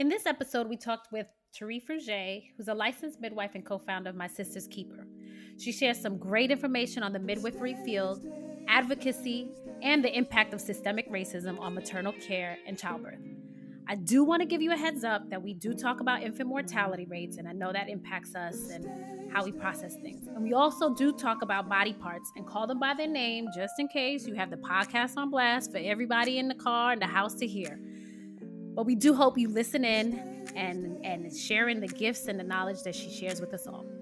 In this episode, we talked with Teri Fruget, who's a licensed midwife and co-founder of My Sister's Keeper. She shares some great information on the midwifery field, advocacy, and the impact of systemic racism on maternal care and childbirth. I do want to give you a heads up that we do talk about infant mortality rates, and I know that impacts us and how we process things. And we also do talk about body parts and call them by their name, just in case you have the podcast on blast for everybody in the car and the house to hear. But we do hope you listen in and sharing the gifts and the knowledge that she shares with us all.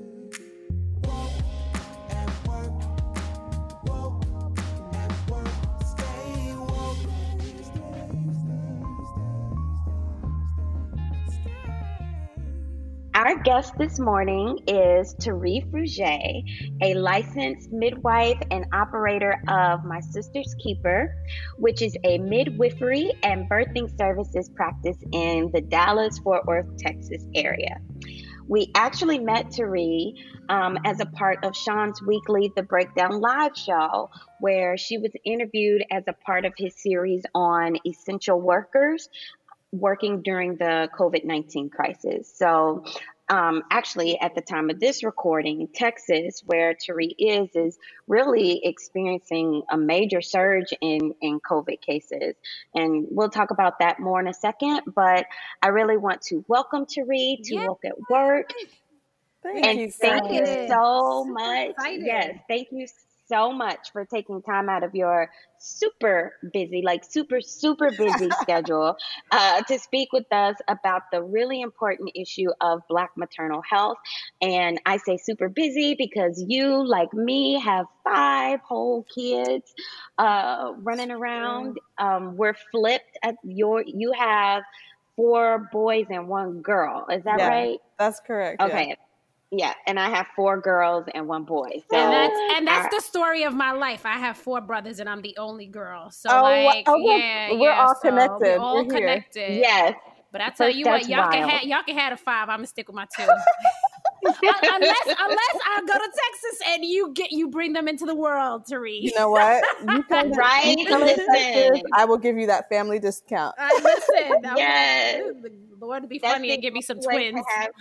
Our guest this morning is Teri Fruget, a licensed midwife and operator of My Sister's Keeper, which is a midwifery and birthing services practice in the Dallas-Fort Worth, Texas area. We actually met Teri as a part of Sean's weekly The Breakdown Live show, where she was interviewed as a part of his series on essential workers working during the COVID-19 crisis. So actually, at the time of this recording, Texas, where Teri is really experiencing a major surge in COVID cases. And we'll talk about that more in a second. But I really want to welcome Teri to Woke at Work. Thank you so much. Excited. Yes, thank you so much for taking time out of your super busy schedule to speak with us about the really important issue of Black maternal health. And I say super busy because you, like me, have 5 whole kids running around. We're flipped. You have 4 boys and 1 girl. Is that right? That's correct. Okay. Yeah, and I have 4 girls and 1 boy. So that's the story of my life. I have 4 brothers and I'm the only girl. So we're all connected. We're all connected. Yes. But I tell you what, y'all can have a 5. I'm gonna stick with my 2. unless I go to Texas and you bring them into the world, Teri. You know what? You come right. You come to Texas, I will give you that family discount. Yes. The Lord to be funny and give me some twins.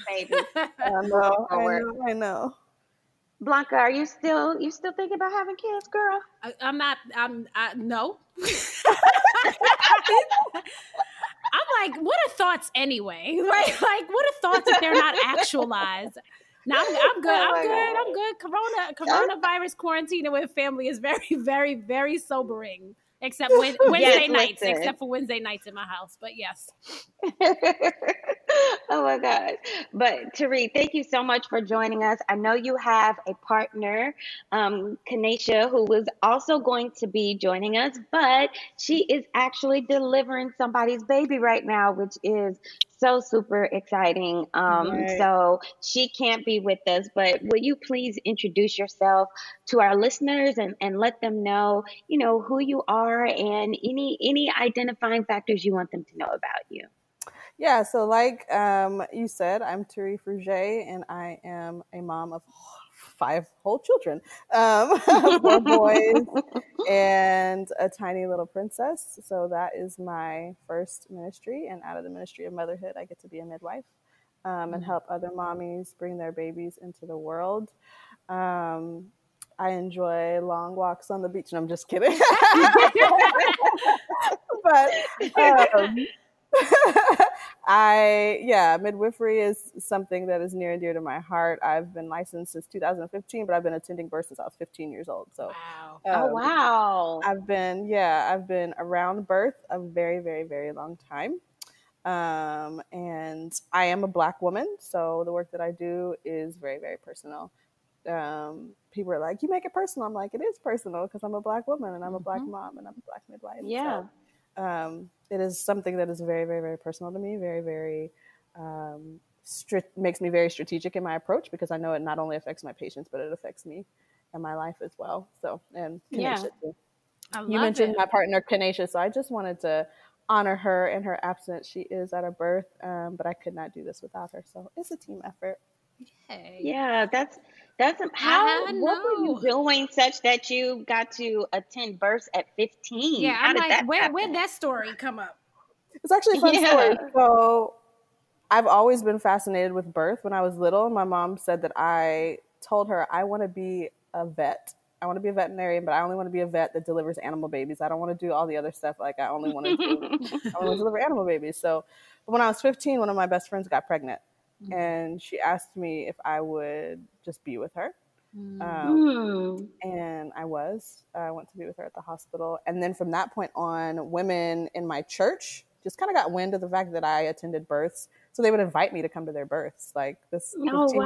I know. Blanca, are you still thinking about having kids, girl? I'm not. No. I'm like, what are thoughts anyway? Right? Like, what are thoughts if they're not actualized? No, I'm good. I'm good. Coronavirus quarantining with family is very, very, very sobering. Except Wednesday nights. Except for Wednesday nights in my house. But yes. Oh my God. But Teri, thank you so much for joining us. I know you have a partner, Kanesha, who was also going to be joining us, but she is actually delivering somebody's baby right now, which is so super exciting. Right. So she can't be with us, but will you please introduce yourself to our listeners and let them know, who you are and any identifying factors you want them to know about you? Yeah, so like you said, I'm Teri Fruget, and I am a mom of 5 whole children, 4 boys and a tiny little princess. So that is my first ministry, and out of the ministry of motherhood, I get to be a midwife and help other mommies bring their babies into the world. I enjoy long walks on the beach, and I'm just kidding. But midwifery is something that is near and dear to my heart. I've been licensed since 2015, but I've been attending birth since I was 15 years old. So, wow. Wow. I've been around birth a very, very, very long time. And I am a Black woman, so the work that I do is very, very personal. People are like, you make it personal. I'm like, it is personal because I'm a Black woman and I'm a Black mom and I'm a Black midwife. Yeah. So, it is something that is very, very, very personal to me. Very, very makes me very strategic in my approach because I know it not only affects my patients, but it affects me and my life as well. So, and Kanesha too. You mentioned my partner Kanesha, so I just wanted to honor her in her absence. She is at a birth, but I could not do this without her. So it's a team effort. Yay. Yeah, that's what were you doing such that you got to attend births at 15? Yeah, How I'm did like, that where'd happen? that story come up? It's actually a fun Yeah. story. So I've always been fascinated with birth. When I was little, my mom said that I told her I want to be a vet. I want to be a veterinarian, but I only want to be a vet that delivers animal babies. I don't want to do all the other stuff. Like I only want to deliver animal babies. So when I was 15, one of my best friends got pregnant, and she asked me if I would just be with her. And I went to be with her at the hospital. And then from that point on, women in my church just kind of got wind of the fact that I attended births. So they would invite me to come to their births. Like this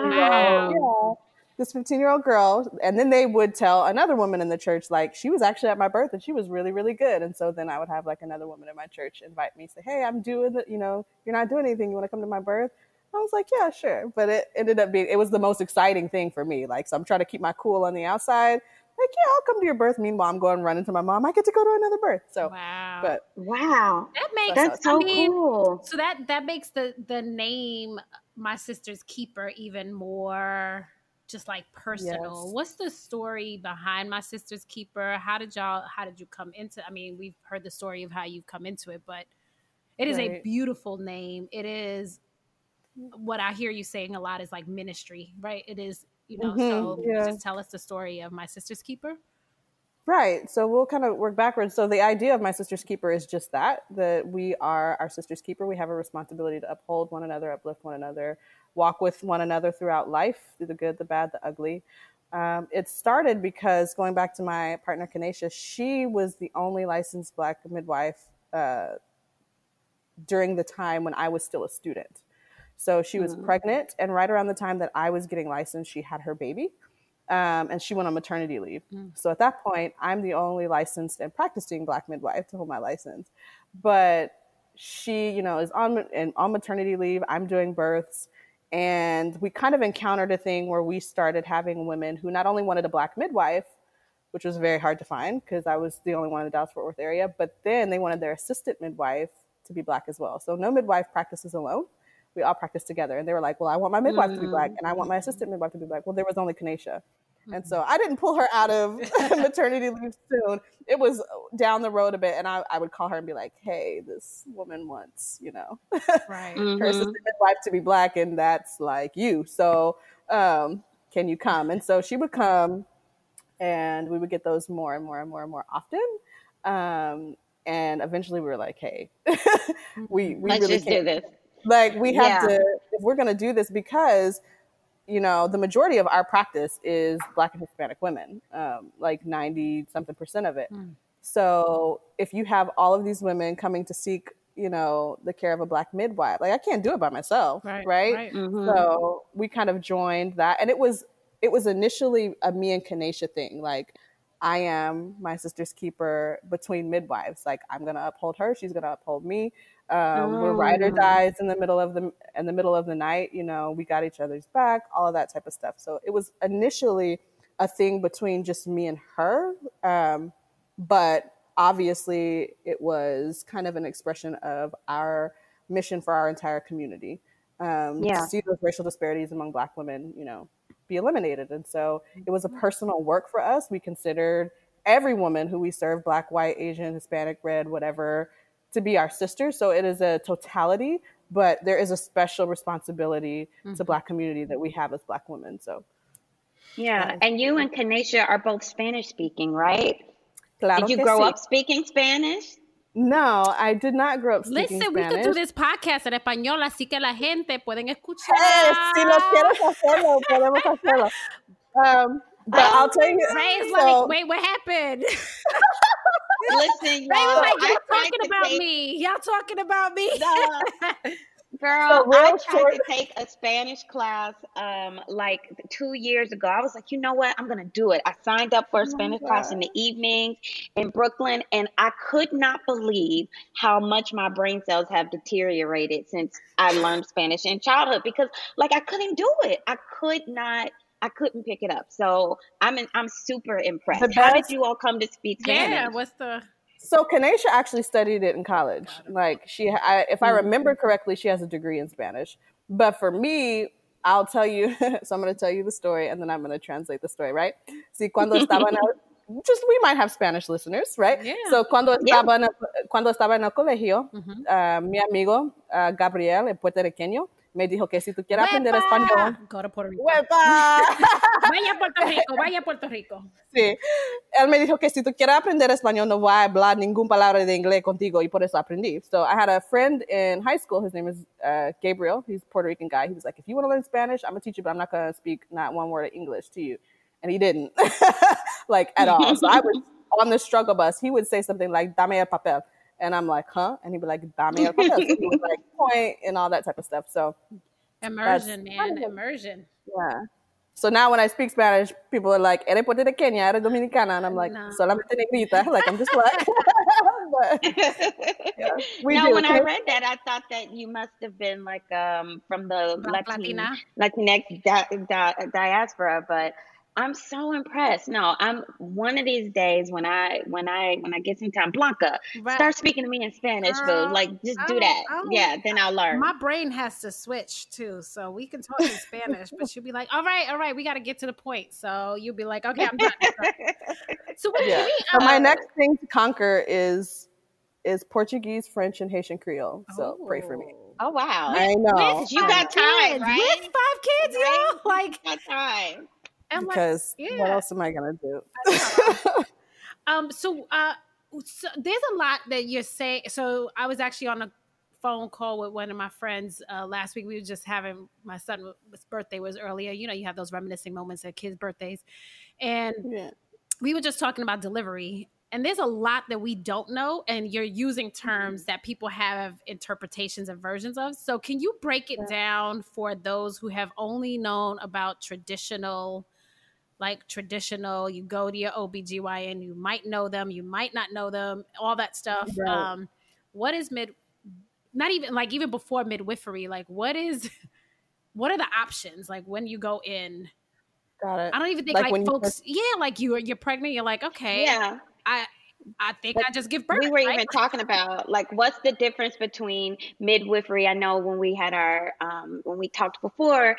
15-year-old girl. And then they would tell another woman in the church, like, she was actually at my birth and she was really, really good. And so then I would have like another woman in my church invite me, say, hey, I'm doing it. You're not doing anything. You want to come to my birth? I was like, yeah, sure. But it ended up being, it was the most exciting thing for me. Like, so I'm trying to keep my cool on the outside. Like, yeah, I'll come to your birth. Meanwhile, I'm going running to my mom. I get to go to another birth. So, wow. That's so cool. So that makes the name My Sister's Keeper even more just like personal. Yes. What's the story behind My Sister's Keeper? How did you come into, I mean, we've heard the story of how you've come into it, but it is a beautiful name. It is what I hear you saying a lot is like ministry, right? It is, so just tell us the story of My Sister's Keeper. Right. So we'll kind of work backwards. So the idea of My Sister's Keeper is just that we are our sister's keeper. We have a responsibility to uphold one another, uplift one another, walk with one another throughout life, through the good, the bad, the ugly. It started because, going back to my partner, Kanesha, she was the only licensed Black midwife during the time when I was still a student. So she was pregnant, and right around the time that I was getting licensed, she had her baby, and she went on maternity leave. So at that point, I'm the only licensed and practicing Black midwife to hold my license. But she, is on maternity leave. I'm doing births, and we kind of encountered a thing where we started having women who not only wanted a Black midwife, which was very hard to find because I was the only one in the Dallas-Fort Worth area, but then they wanted their assistant midwife to be Black as well. So no midwife practices alone. We all practice together. And they were like, well, I want my midwife to be Black, and I want my assistant midwife to be Black. Well, there was only Kanesha. And so I didn't pull her out of maternity leave soon. It was down the road a bit. And I would call her and be like, hey, this woman wants, her assistant midwife to be Black, and that's like you. So can you come? And so she would come, and we would get those more and more and more and more often. And eventually we were like, hey, we let's really just do this. Like, we have to, if we're going to do this, because, the majority of our practice is Black and Hispanic women, like 90-something% of it. So if you have all of these women coming to seek, the care of a Black midwife, like, I can't do it by myself. Right? So we kind of joined that. And it was initially a me and Kanesha thing. Like, I am my sister's keeper between midwives. Like, I'm going to uphold her. She's going to uphold me. When Ryder dies in the middle of the night, we got each other's back, all of that type of stuff. So it was initially a thing between just me and her. But obviously it was kind of an expression of our mission for our entire community, to see those racial disparities among Black women, be eliminated. And so it was a personal work for us. We considered every woman who we serve, Black, white, Asian, Hispanic, red, whatever, to be our sister. So it is a totality, but there is a special responsibility to Black community that we have as Black women. So and you and Kanesha are both Spanish speaking, right? Claro Did you que grow sí. up speaking Spanish? No, I did not grow up speaking Listen, Spanish. we could do this podcast en español, así que la gente pueden escuchar. Si lo quieres hacerlo, podemos hacerlo. But I'll tell you. Ray's like, wait, what happened? Listen, Ray was like, y'all y'all talking about me. Girl, I tried to take a Spanish class like 2 years ago. I was like, you know what? I'm going to do it. I signed up for a Spanish class in the evenings in Brooklyn, and I could not believe how much my brain cells have deteriorated since I learned Spanish in childhood, because like I couldn't do it. I couldn't pick it up. So I'm super impressed. How did you all come to speak Spanish? Yeah, So Kanesha actually studied it in college. Like, if I remember correctly, she has a degree in Spanish. But for me, I'll tell you, so I'm going to tell you the story, and then I'm going to translate the story, right? Sí, cuando just we might have Spanish listeners, right? Yeah. So cuando estaba en el colegio, mi amigo Gabriel, el puertorriqueño, me dijo que si tú quieres aprender español, go to Puerto Rico. Vaya a Puerto Rico. Sí, él me dijo que si tú quieres aprender español no voy a hablar ninguna palabra de inglés contigo, y por eso aprendí. So I had a friend in high school, his name is Gabriel, he's a Puerto Rican guy. He was like, if you want to learn Spanish, I'm gonna teach you, but I'm not gonna speak not one word of English to you. And he didn't, like at all. So I was on the struggle bus. He would say something like, dame el papel. And I'm like, huh? And he'd be like, dame el papel. So he would like point and all that type of stuff. So immersion, man, immersion. Yeah. So now when I speak Spanish, people are like, eres puertorriqueña, eres dominicana. And I'm like, solamente negrita. Like, I'm just black. But, yeah, when I read that, I thought that you must have been like from the Latinx diaspora, but I'm so impressed. No, I'm one of these days when I get some time, Blanca, start speaking to me in Spanish, boo. Like, just do that. Yeah, then I'll learn. My brain has to switch too, so we can talk in Spanish, but she'll be like, all right, we got to get to the point. So you'll be like, okay, I'm done. So what do you mean? So my next thing to conquer is Portuguese, French, and Haitian Creole. So pray for me. Oh wow! I know you got time, right? With 5 kids, right? yo, like got time. Because what else am I gonna do? So there's a lot that you're saying. So I was actually on a phone call with one of my friends last week. We were just having, my son's birthday was earlier. You know, you have those reminiscing moments at kids' birthdays, and we were just talking about delivery. And there's a lot that we don't know, and you're using terms that people have interpretations and versions of. So can you break it down for those who have only known about traditional, you go to your OBGYN, you might know them, you might not know them, all that stuff. Right. What is not even like even before midwifery, like what are the options? Like when you go in, got it. I don't even think like folks, like you're pregnant, you're like, okay. Yeah. I think I just give birth. We were even talking about like what's the difference between midwifery. I know when we had our when we talked before,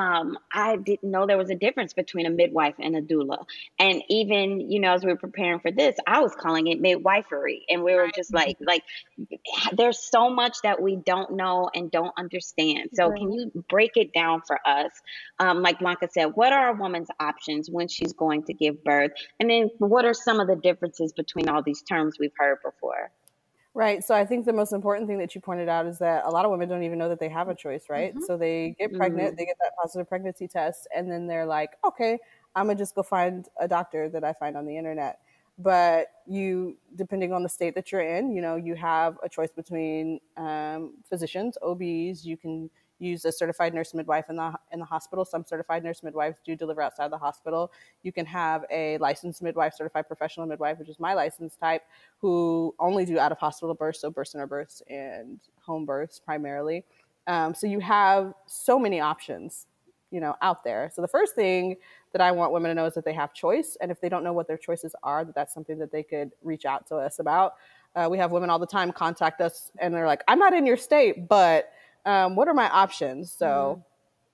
I didn't know there was a difference between a midwife and a doula. And even, you know, as we were preparing for this, I was calling it midwifery. And we were just like there's so much that we don't know and don't understand. So can you break it down for us? Like Blanca said, what are a woman's options when she's going to give birth? And then what are some of the differences between all these terms we've heard before? Right. So I think the most important thing that you pointed out is that a lot of women don't even know that they have a choice, right? Mm-hmm. So they get pregnant, they get that positive pregnancy test, and then they're like, okay, I'm going to just go find a doctor that I find on the internet. But you, depending on the state that you're in, you know, you have a choice between physicians, OBs. You can use a certified nurse midwife in the hospital. Some certified nurse midwives do deliver outside the hospital. You can have a licensed midwife, certified professional midwife, which is my license type, who only do out of hospital births, so birth center births and home births primarily. So you have so many options, you know, out there. So the first thing that I want women to know is that they have choice, and if they don't know what their choices are, that's something that they could reach out to us about. We have women all the time contact us, and they're like, "I'm not in your state, but what are my options?" So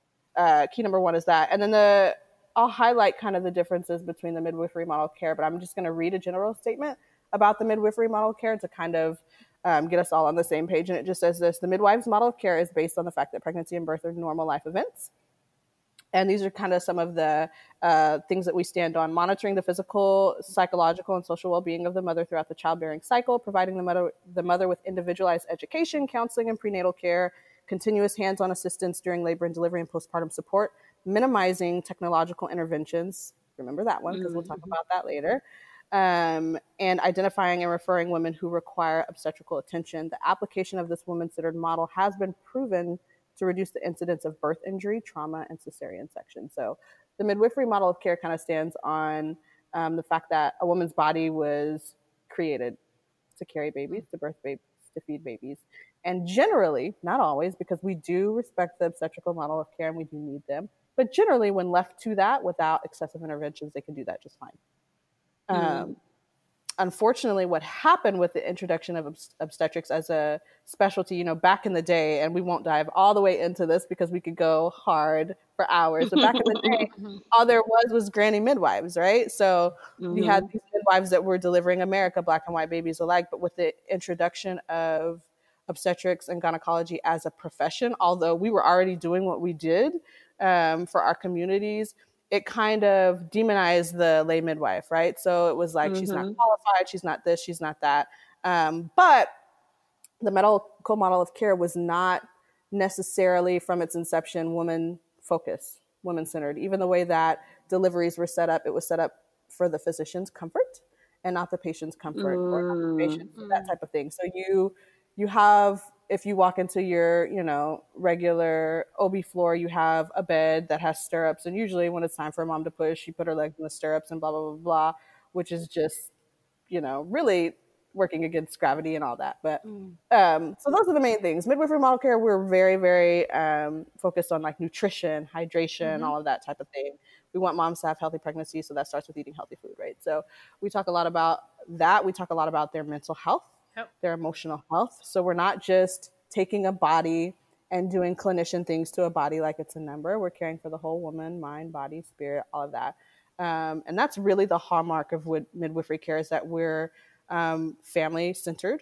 key number one is that. And then I'll highlight kind of the differences between the midwifery model of care, but I'm just going to read a general statement about the midwifery model of care to kind of get us all on the same page. And it just says this: the midwife's model of care is based on the fact that pregnancy and birth are normal life events. And these are kind of some of the things that we stand on: monitoring the physical, psychological, and social well-being of the mother throughout the childbearing cycle, providing the mother with individualized education, counseling, and prenatal care, continuous hands-on assistance during labor and delivery and postpartum support, minimizing technological interventions. Remember that one, because we'll talk about that later. And identifying and referring women who require obstetrical attention. The application of this woman-centered model has been proven to reduce the incidence of birth injury, trauma, and cesarean section. So the midwifery model of care kind of stands on the fact that a woman's body was created to carry babies, to birth babies, to feed babies. And generally, not always, because we do respect the obstetrical model of care and we do need them, but generally when left to that without excessive interventions, they can do that just fine. unfortunately, what happened with the introduction of obstetrics as a specialty, you know, back in the day, and we won't dive all the way into this because we could go hard for hours, but back in the day, all there was granny midwives, right? So we had these midwives that were delivering America, Black and white babies alike, but with the introduction of obstetrics and gynecology as a profession, although we were already doing what we did for our communities, it kind of demonized the lay midwife, right? So it was like, she's not qualified, she's not this, she's not that. But the medical model of care was not necessarily from its inception woman-focused, woman-centered. Even the way that deliveries were set up, it was set up for the physician's comfort and not the patient's comfort or not the patient, that type of thing. So you have, if you walk into your, you know, regular OB floor, you have a bed that has stirrups. And usually when it's time for a mom to push, you put her legs in the stirrups and blah, blah, blah, blah, which is just, you know, really working against gravity and all that. But so those are the main things. Midwifery model care, we're very, very focused on like nutrition, hydration, all of that type of thing. We want moms to have healthy pregnancy. So that starts with eating healthy food, right? So we talk a lot about that. We talk a lot about their mental health, their emotional health. So we're not just taking a body and doing clinician things to a body like it's a number. We're caring for the whole woman, mind, body, spirit, all of that. And that's really the hallmark of midwifery care, is that we're family centered.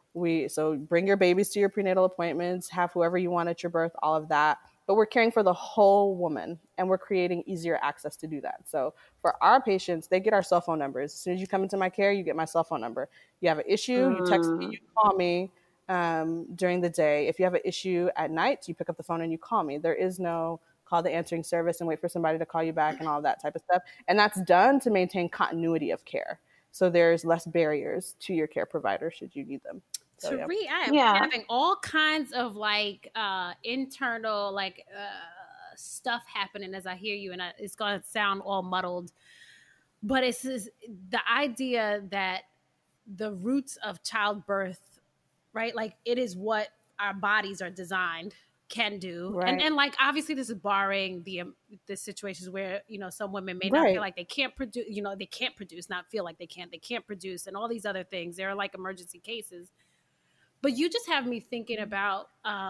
So bring your babies to your prenatal appointments, have whoever you want at your birth, all of that. But we're caring for the whole woman, and we're creating easier access to do that. So for our patients, they get our cell phone numbers. As soon as you come into my care, you get my cell phone number. You have an issue, you text me, you call me during the day. If you have an issue at night, you pick up the phone and you call me. There is no call the answering service and wait for somebody to call you back and all of that type of stuff. And that's done to maintain continuity of care. So there's less barriers to your care provider should you need them. So, Tari, I am having all kinds of like internal like stuff happening as I hear you, and it's going to sound all muddled, but it's the idea that the roots of childbirth, right? Like it is what our bodies are designed can do, right. and like obviously this is barring the situations where, you know, some women may not feel like they can't produce, you know, they can't produce, not feel like they can't produce, and all these other things. There are like emergency cases. But you just have me thinking about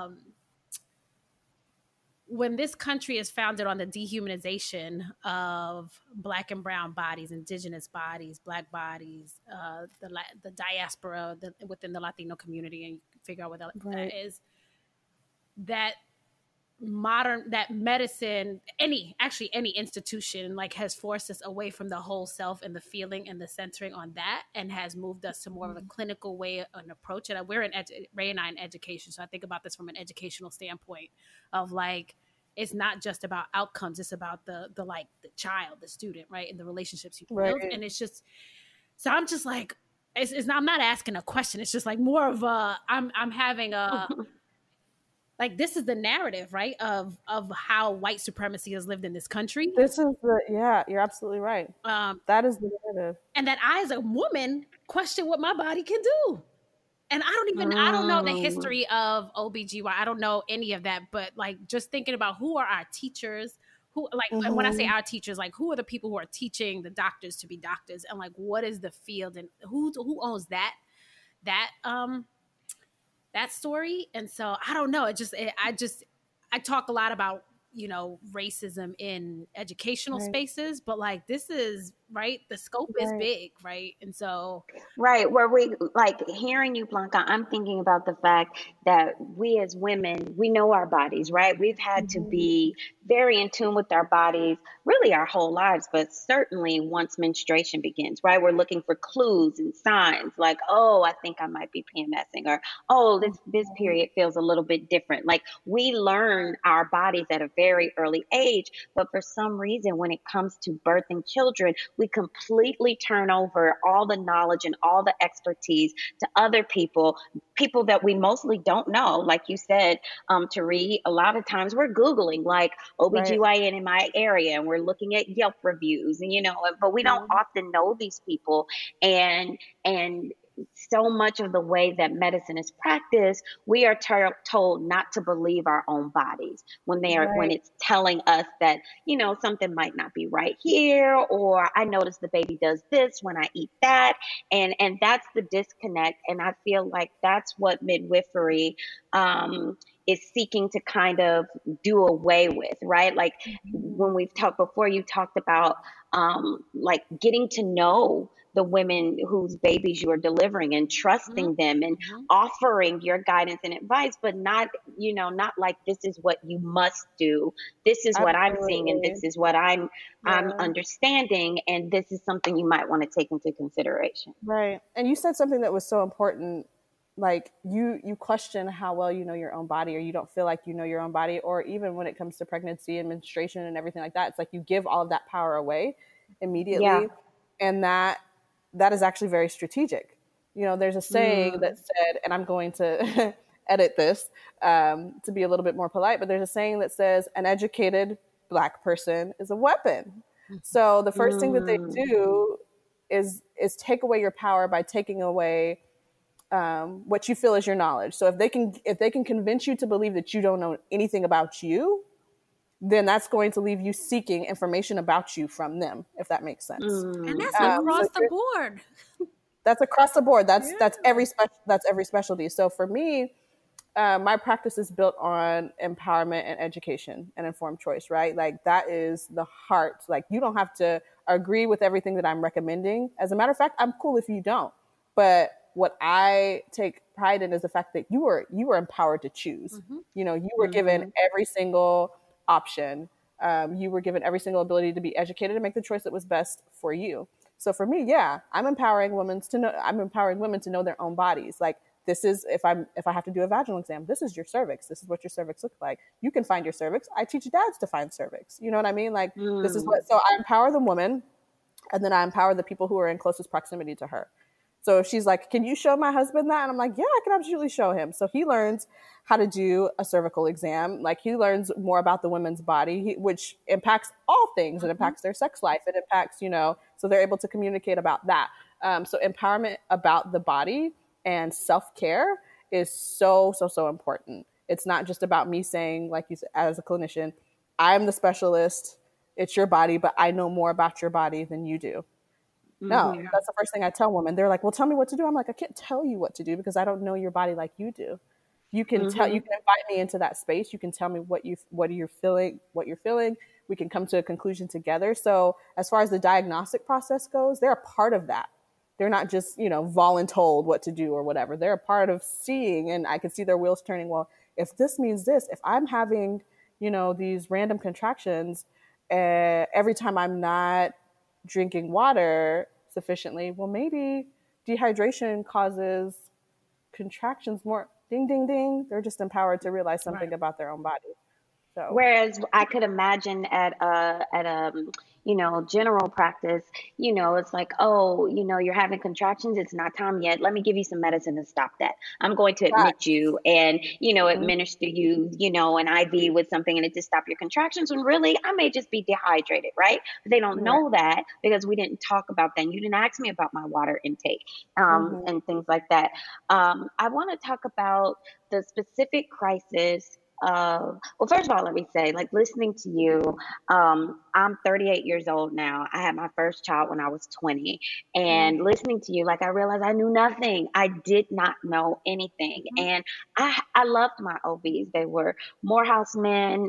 when this country is founded on the dehumanization of Black and brown bodies, indigenous bodies, Black bodies, the diaspora within the Latino community, and you can figure out what that is, that medicine, any institution, like has forced us away from the whole self and the feeling and the centering on that, and has moved us to more of a clinical way an approach. And we're Ray and I in education, so I think about this from an educational standpoint of like, it's not just about outcomes, it's about the like the child, the student, right, and the relationships you build. And it's just, so I'm just like, I'm not asking a question, it's just like more of a I'm having a like, this is the narrative, right, of how white supremacy has lived in this country. This is you're absolutely right. That is the narrative. And that I, as a woman, question what my body can do. And I don't know the history of OBGYN. I don't know any of that. But, like, just thinking about who are our teachers, who, like, when I say our teachers, like, who are the people who are teaching the doctors to be doctors? And, like, what is the field? And who owns that story? And so I don't know. I talk a lot about, you know, racism in educational spaces, but like this is right. The scope is big, right? And so where we like hearing you, Blanca, I'm thinking about the fact that we as women, we know our bodies, right? We've had to be very in tune with our bodies really our whole lives, but certainly once menstruation begins, right? We're looking for clues and signs like, oh, I think I might be PMSing, or oh, this period feels a little bit different. Like we learn our bodies at a very early age, but for some reason when it comes to birthing children, we completely turn over all the knowledge and all the expertise to other people that we mostly don't know. Like you said, Tari, a lot of times we're Googling like OBGYN in my area, and we're looking at Yelp reviews, and, you know, but we don't often know these people. And so much of the way that medicine is practiced, we are told not to believe our own bodies when Right. it's telling us that, something might not be right here, or I notice the baby does this when I eat that. And that's the disconnect. And I feel like that's what midwifery is seeking to kind of do away with, right? Like when we've talked before, you talked about like getting to know the women whose babies you are delivering and trusting them and offering your guidance and advice, but not, not like this is what you must do. This is what I'm seeing and this Absolutely. is what I'm Yeah. understanding, and this is something you might want to take into consideration. Right. And you said something that was so important. Like you question how well you know your own body, or you don't feel like you know your own body, or even when it comes to pregnancy and menstruation and everything like that, it's like you give all of that power away Yeah. immediately. And that is actually very strategic. There's a saying Mm. that said, and I'm going to edit this to be a little bit more polite, but there's a saying that says an educated Black person is a weapon. So the first thing that they Mm. do is take away your power by taking away what you feel is your knowledge. So if they can convince you to believe that you don't know anything about you, then that's going to leave you seeking information about you from them, if that makes sense. And Mm. that's Mm. across So the board. that's across the board. That's Yeah. every specialty. So for me, my practice is built on empowerment and education and informed choice, right? Like that is the heart. Like you don't have to agree with everything that I'm recommending. As a matter of fact, I'm cool if you don't. But what I take pride in is the fact that you were empowered to choose. You were given Mhm. every single option. You were given every single ability to be educated and make the choice that was best for you. So for me, yeah, I'm empowering women to know. I'm empowering women to know their own bodies. Like this is if I have to do a vaginal exam, this is your cervix. This is what your cervix looks like. You can find your cervix. I teach dads to find cervix. You know what I mean? Like this is Mm. what. So I empower the woman, and then I empower the people who are in closest proximity to her. So if she's like, "Can you show my husband that?" And I'm like, "Yeah, I can absolutely show him." So he learns how to do a cervical exam. Like he learns more about the women's body, which impacts all things. It impacts their sex life. It impacts, so they're able to communicate about that. So empowerment about the body and self-care is so, so, so important. It's not just about me saying, like you said, as a clinician, I'm the specialist. It's your body, but I know more about your body than you do. No, Mhm. that's the first thing I tell women. They're like, "Well, tell me what to do." I'm like, "I can't tell you what to do because I don't know your body like you do. You Mhm. can invite me into that space. You can tell me what you're feeling, We can come to a conclusion together." So, as far as the diagnostic process goes, they're a part of that. They're not just, voluntold what to do or whatever. They're a part of seeing, and I can see their wheels turning. Well, if this means this, if I'm having, these random contractions every time I'm not drinking water sufficiently, well, maybe dehydration causes contractions more. Ding, ding, ding. They're just empowered to realize Right. something about their own body. So, Whereas I could imagine at a general practice, it's like, oh, you're having contractions. It's not time yet. Let me give you some medicine to stop that. I'm going to admit facts. you and Mhm. administer you an IV with something and it just stop your contractions. When really I may just be dehydrated, right? But they don't Right. know that because we didn't talk about that. And you didn't ask me about my water intake Mhm. and things like that. I want to talk about the specific crisis well, first of all, let me say, like listening to you, I'm 38 years old now. I had my first child when I was 20. And Mhm. listening to you, like I realized I knew nothing. I did not know anything. And I loved my OBs. They were Morehouse men,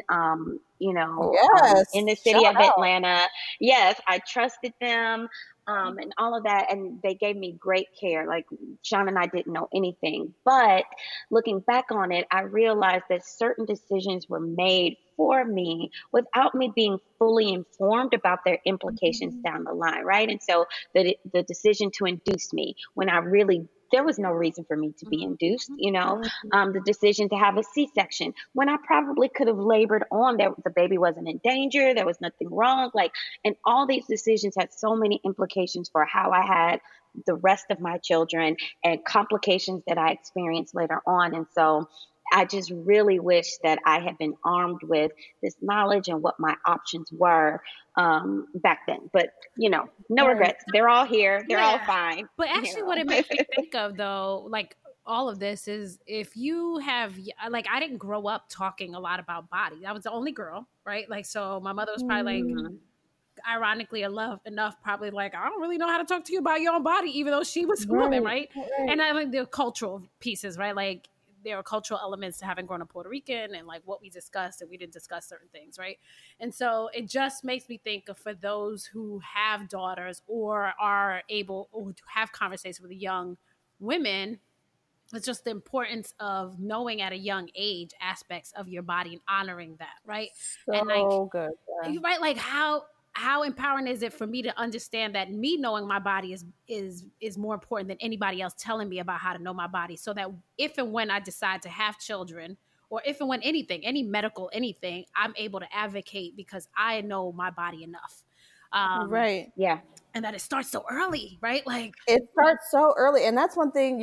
in Yes. the city Shout of out. Atlanta. Yes, I trusted them. And all of that, and they gave me great care. Like Sean and I didn't know anything, but looking back on it, I realized that certain decisions were made for me without me being fully informed about their implications Mhm. down the line, right? And so the decision to induce me when I really there was no reason for me to be induced, Mhm. the decision to have a C-section when I probably could have labored on. That the baby wasn't in danger, there was nothing wrong, like, and all these decisions had so many implications for how I had the rest of my children and complications that I experienced later on. And so I just really wish that I had been armed with this knowledge and what my options were back then. But, no Right. regrets. They're all here. They're all Yeah. fine. But actually, what it makes me think of, though, like all of this is if you have, like, I didn't grow up talking a lot about body. I was the only girl, right? Like, so my mother was probably like, ironically enough, probably like, I don't really know how to talk to you about your own body, even though she was a woman, right? And I like the cultural pieces, right? Like, there are cultural elements to having grown up Puerto Rican and like what we discussed, and we didn't discuss certain things, right? And so it just makes me think of, for those who have daughters or are able or to have conversations with young women, it's just the importance of knowing at a young age aspects of your body and honoring that, right? So And like, good. Yeah. right, like how empowering is it for me to understand that me knowing my body is more important than anybody else telling me about how to know my body, so that if and when I decide to have children, or if and when any medical anything, I'm able to advocate because I know my body enough. Right. Yeah. And that it starts so early, right? Like, It starts so early. And that's one thing,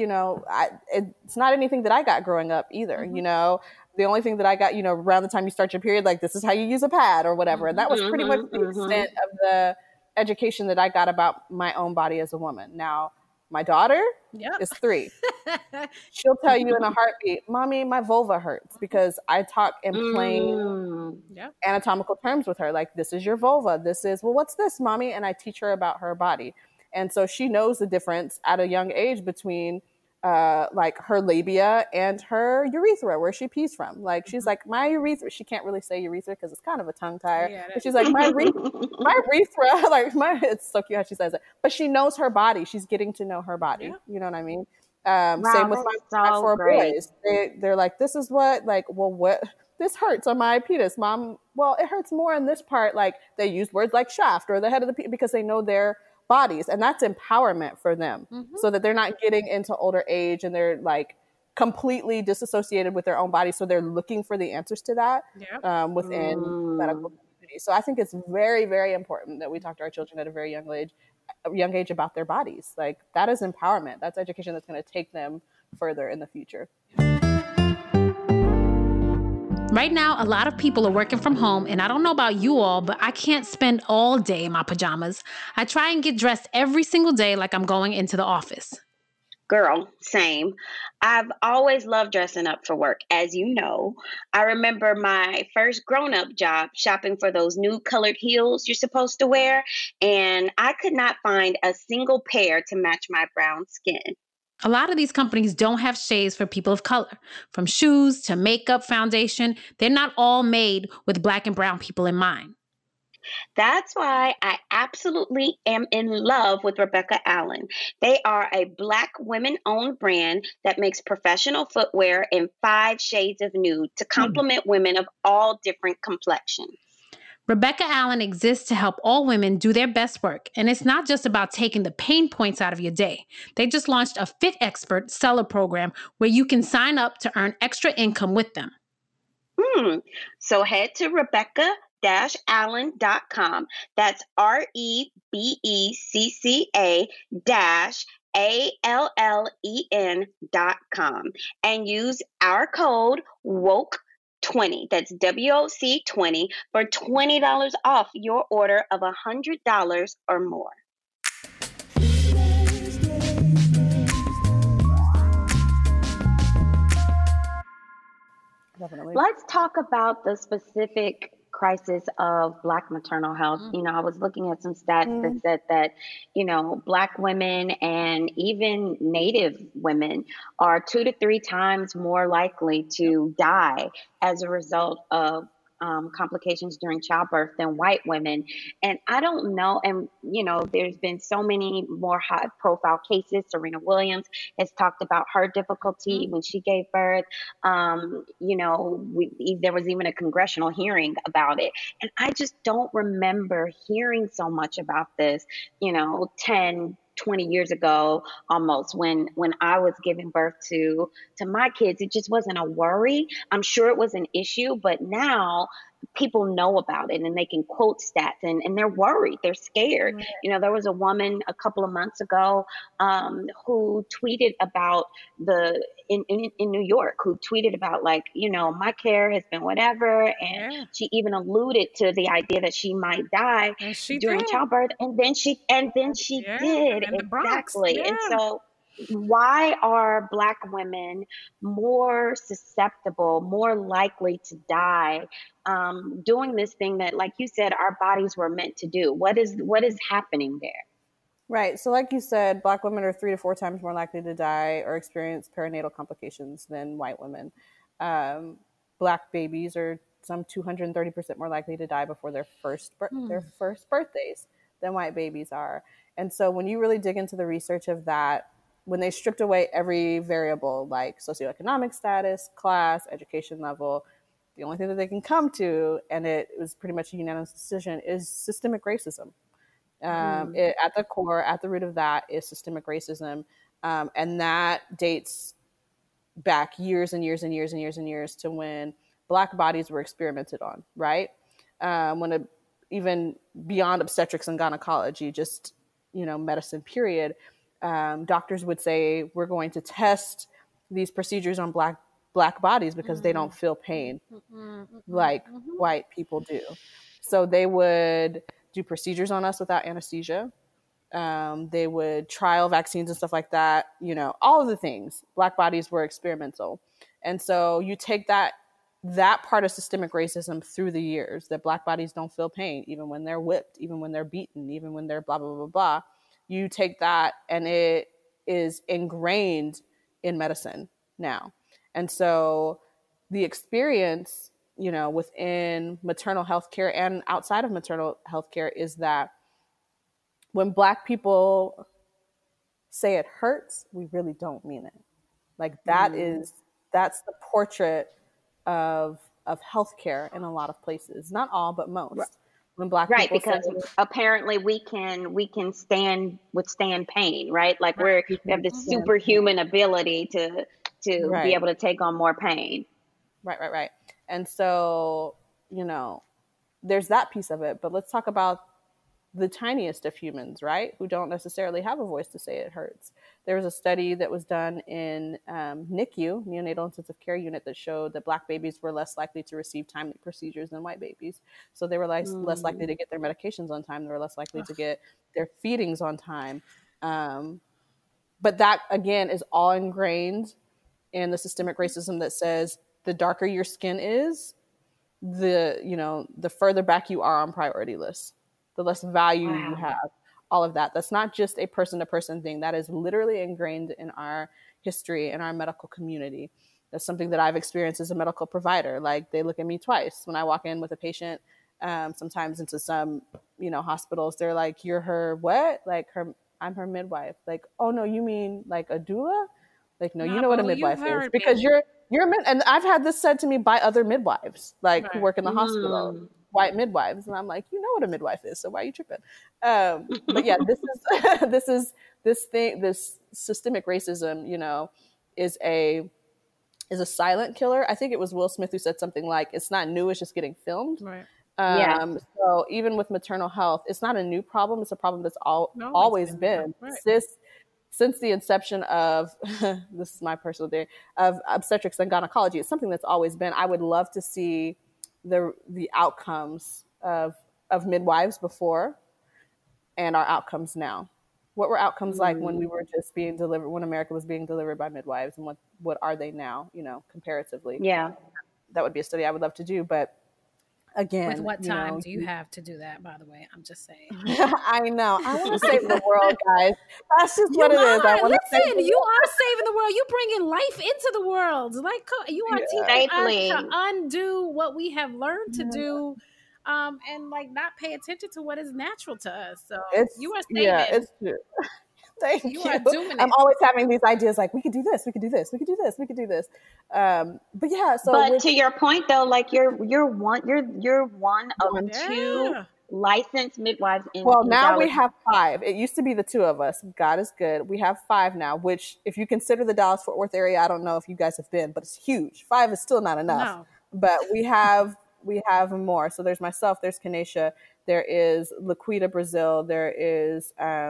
it's not anything that I got growing up either. The only thing that I got, around the time you start your period, like, this is how you use a pad or whatever. And that was pretty much the extent of the education that I got about my own body as a woman. Now, my daughter is 3. She'll tell you in a heartbeat, Mommy, my vulva hurts, because I talk in plain anatomical terms with her. Like, this is your vulva. This is, well, what's this, Mommy? And I teach her about her body. And so she knows the difference at a young age between like her labia and her urethra, where she pees from. Like, she's like, my urethra. She can't really say urethra because it's kind of a tongue tire. Yeah, but she's like, my urethra. Like, it's so cute how she says it. But she knows her body. She's getting to know her body. Yeah. You know what I mean? Wow, same with my 4 boys. They're like, this is what, like, well, what? This hurts on my penis, Mom. Well, it hurts more in this part. Like, they use words like shaft or the head of the penis because they know their bodies, and that's empowerment for them, so that they're not getting into older age and they're like completely disassociated with their own body, so they're looking for the answers to that within medical community. So I think it's very, very important that we talk to our children at a very young age about their bodies. Like, that is empowerment. That's education that's going to take them further in the future. Right now, a lot of people are working from home, and I don't know about you all, but I can't spend all day in my pajamas. I try and get dressed every single day like I'm going into the office. Girl, same. I've always loved dressing up for work, as you know. I remember my first grown-up job shopping for those new colored heels you're supposed to wear, and I could not find a single pair to match my brown skin. A lot of these companies don't have shades for people of color. From shoes to makeup, foundation, they're not all made with Black and brown people in mind. That's why I absolutely am in love with Rebecca Allen. They are a Black women-owned brand that makes professional footwear in 5 shades of nude to complement women of all different complexions. Rebecca Allen exists to help all women do their best work, and it's not just about taking the pain points out of your day. They just launched a Fit Expert seller program where you can sign up to earn extra income with them. So head to Rebecca-Allen.com. That's REBECCA-ALLEN.com and use our code WOKE20, that's WOC20, for $20 off your order of $100 or more. Definitely. Let's talk about the specific crisis of Black maternal health. I was looking at some stats that said that, Black women and even Native women are 2 to 3 times more likely to die as a result of complications during childbirth than white women. And I don't know. And, there's been so many more high profile cases. Serena Williams has talked about her difficulty when she gave birth. There was even a congressional hearing about it. And I just don't remember hearing so much about this, 10, 20 years ago almost when I was giving birth to my kids. It just wasn't a worry. I'm sure it was an issue, but now people know about it and they can quote stats, and they're worried, they're scared. Right. You know, there was a woman a couple of months ago who tweeted about in New York, who tweeted about, like, you know, my care has been whatever, and Yeah. she even alluded to the idea that she might die And she during did. childbirth, and then she Yeah. did. In the Bronx. Exactly. Yeah. And so why are Black women more susceptible, more likely to die doing this thing that, like you said, our bodies were meant to do? What is happening there? Right. So, like you said, Black women are 3 to 4 times more likely to die or experience perinatal complications than white women. Black babies are some 230% more likely to die before their first birthdays than white babies are. And so, when you really dig into the research of that, when they stripped away every variable like socioeconomic status, class, education level, the only thing that they can come to, and it was pretty much a unanimous decision, is systemic racism. At the core, at the root of that is systemic racism. And that dates back years and years and years and years and years to when Black bodies were experimented on, right? Even beyond obstetrics and gynecology, just, you know, medicine period, doctors would say, we're going to test these procedures on black bodies because they don't feel pain like white people do. So they would do procedures on us without anesthesia. They would trial vaccines and stuff like that. You know, all of the things. Black bodies were experimental. And so you take that part of systemic racism through the years, that Black bodies don't feel pain, even when they're whipped, even when they're beaten, even when they're blah, blah, blah, blah. You take that and it is ingrained in medicine now. And so the experience, you know, within maternal health care and outside of maternal health care is that when Black people say it hurts, we really don't mean it. Like that's the portrait of healthcare in a lot of places. Not all, but most. Right. When Black Right, people because say, apparently we can withstand pain, right? Like we have this Yeah. superhuman ability to Right. be able to take on more pain. Right. And so, you know, there's that piece of it. But let's talk about the tiniest of humans, right? Who don't necessarily have a voice to say it hurts. There was a study that was done in NICU, neonatal intensive care unit, that showed that Black babies were less likely to receive timely procedures than white babies. So they were less likely to get their medications on time. They were less likely to get their feedings on time. But that, again, is all ingrained in the systemic racism that says the darker your skin is, the further back you are on priority lists, the less value you have, all of that. That's not just a person-to-person thing. That is literally ingrained in our history, in our medical community. That's something that I've experienced as a medical provider. Like, they look at me twice when I walk in with a patient. Sometimes into some, hospitals, they're like, "You're her what?" Like, I'm her midwife. Like, "Oh no, you mean like a doula?" Like, no, you know what a midwife is, because you're and I've had this said to me by other midwives, like, who work in the hospital, white midwives, and I'm like, you know what a midwife is, so why are you tripping? But yeah, this systemic racism, is a silent killer. I think it was Will Smith who said something like, "It's not new; it's just getting filmed." Right. So even with maternal health, it's not a new problem. It's a problem that's always been. Right. Since the inception of, this is my personal theory, of obstetrics and gynecology. It's something that's always been. I would love to see the outcomes of midwives before and our outcomes now. What were outcomes like when we were just being delivered, when America was being delivered by midwives, and what are they now, comparatively? Yeah. That would be a study I would love to do, but again, with what time do you have to do that, by the way? I'm just saying. I know. I want to save the world, guys. That's just what it is. I want to save you are saving the world. You're bringing life into the world. Like, you are teaching us to undo what we have learned to do, and like not pay attention to what is natural to us. So you are saving. Yeah, it's true. Thank you. You are doing it. I'm always having these ideas like, we could do this, we could do this, we could do this, we could do this. But yeah, so but to your point though, like you're one of two licensed midwives in now we have 5. It used to be the 2 of us. God is good. We have 5 now, which, if you consider the Dallas-Fort Worth area, I don't know if you guys have been, but it's huge. 5 is still not enough. No. But we have we have more. So there's myself, there's Kanesha, there is Laquita Brazil, there is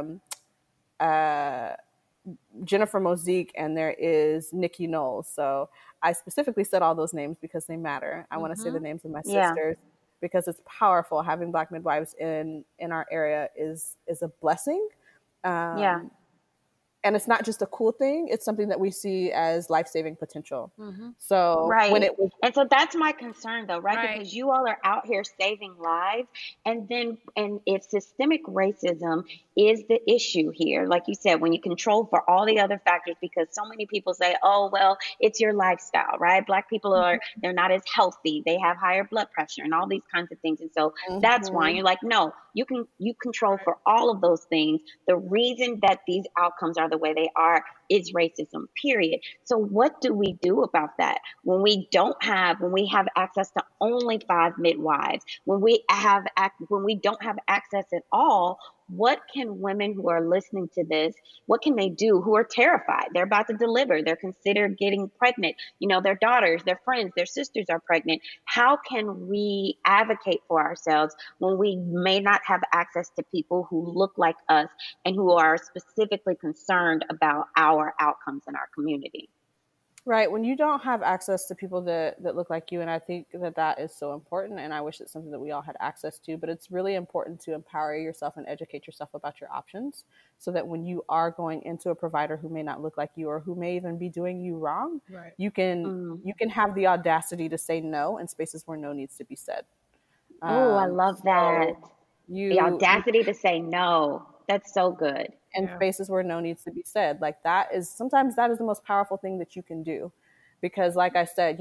Jennifer Mozique, and there is Nikki Knowles. So I specifically said all those names because they matter. I want to say the names of my sisters because it's powerful. Having Black midwives in our area is a blessing. And it's not just a cool thing. It's something that we see as life-saving potential. So when it was, and so that's my concern though, right? Because you all are out here saving lives. And if systemic racism is the issue here, like you said, when you control for all the other factors, because so many people say, oh, well, it's your lifestyle, right? Black people they're not as healthy. They have higher blood pressure and all these kinds of things. And so that's why you're like, no, you control for all of those things. The reason that these outcomes are the way they are is racism, period. So what do we do about that when we have access to only 5 midwives, when we don't have access at all? What can women who are listening to this, what can they do, who are terrified? They're about to deliver. They're considered getting pregnant. Their daughters, their friends, their sisters are pregnant. How can we advocate for ourselves when we may not have access to people who look like us and who are specifically concerned about our outcomes in our community? Right. When you don't have access to people that look like you, and I think that is so important, and I wish it's something that we all had access to, but it's really important to empower yourself and educate yourself about your options so that when you are going into a provider who may not look like you or who may even be doing you wrong, you can have the audacity to say no in spaces where no needs to be said. I love that. The audacity to say no. That's so good. And spaces where no needs to be said. Like sometimes that is the most powerful thing that you can do. Because like I said,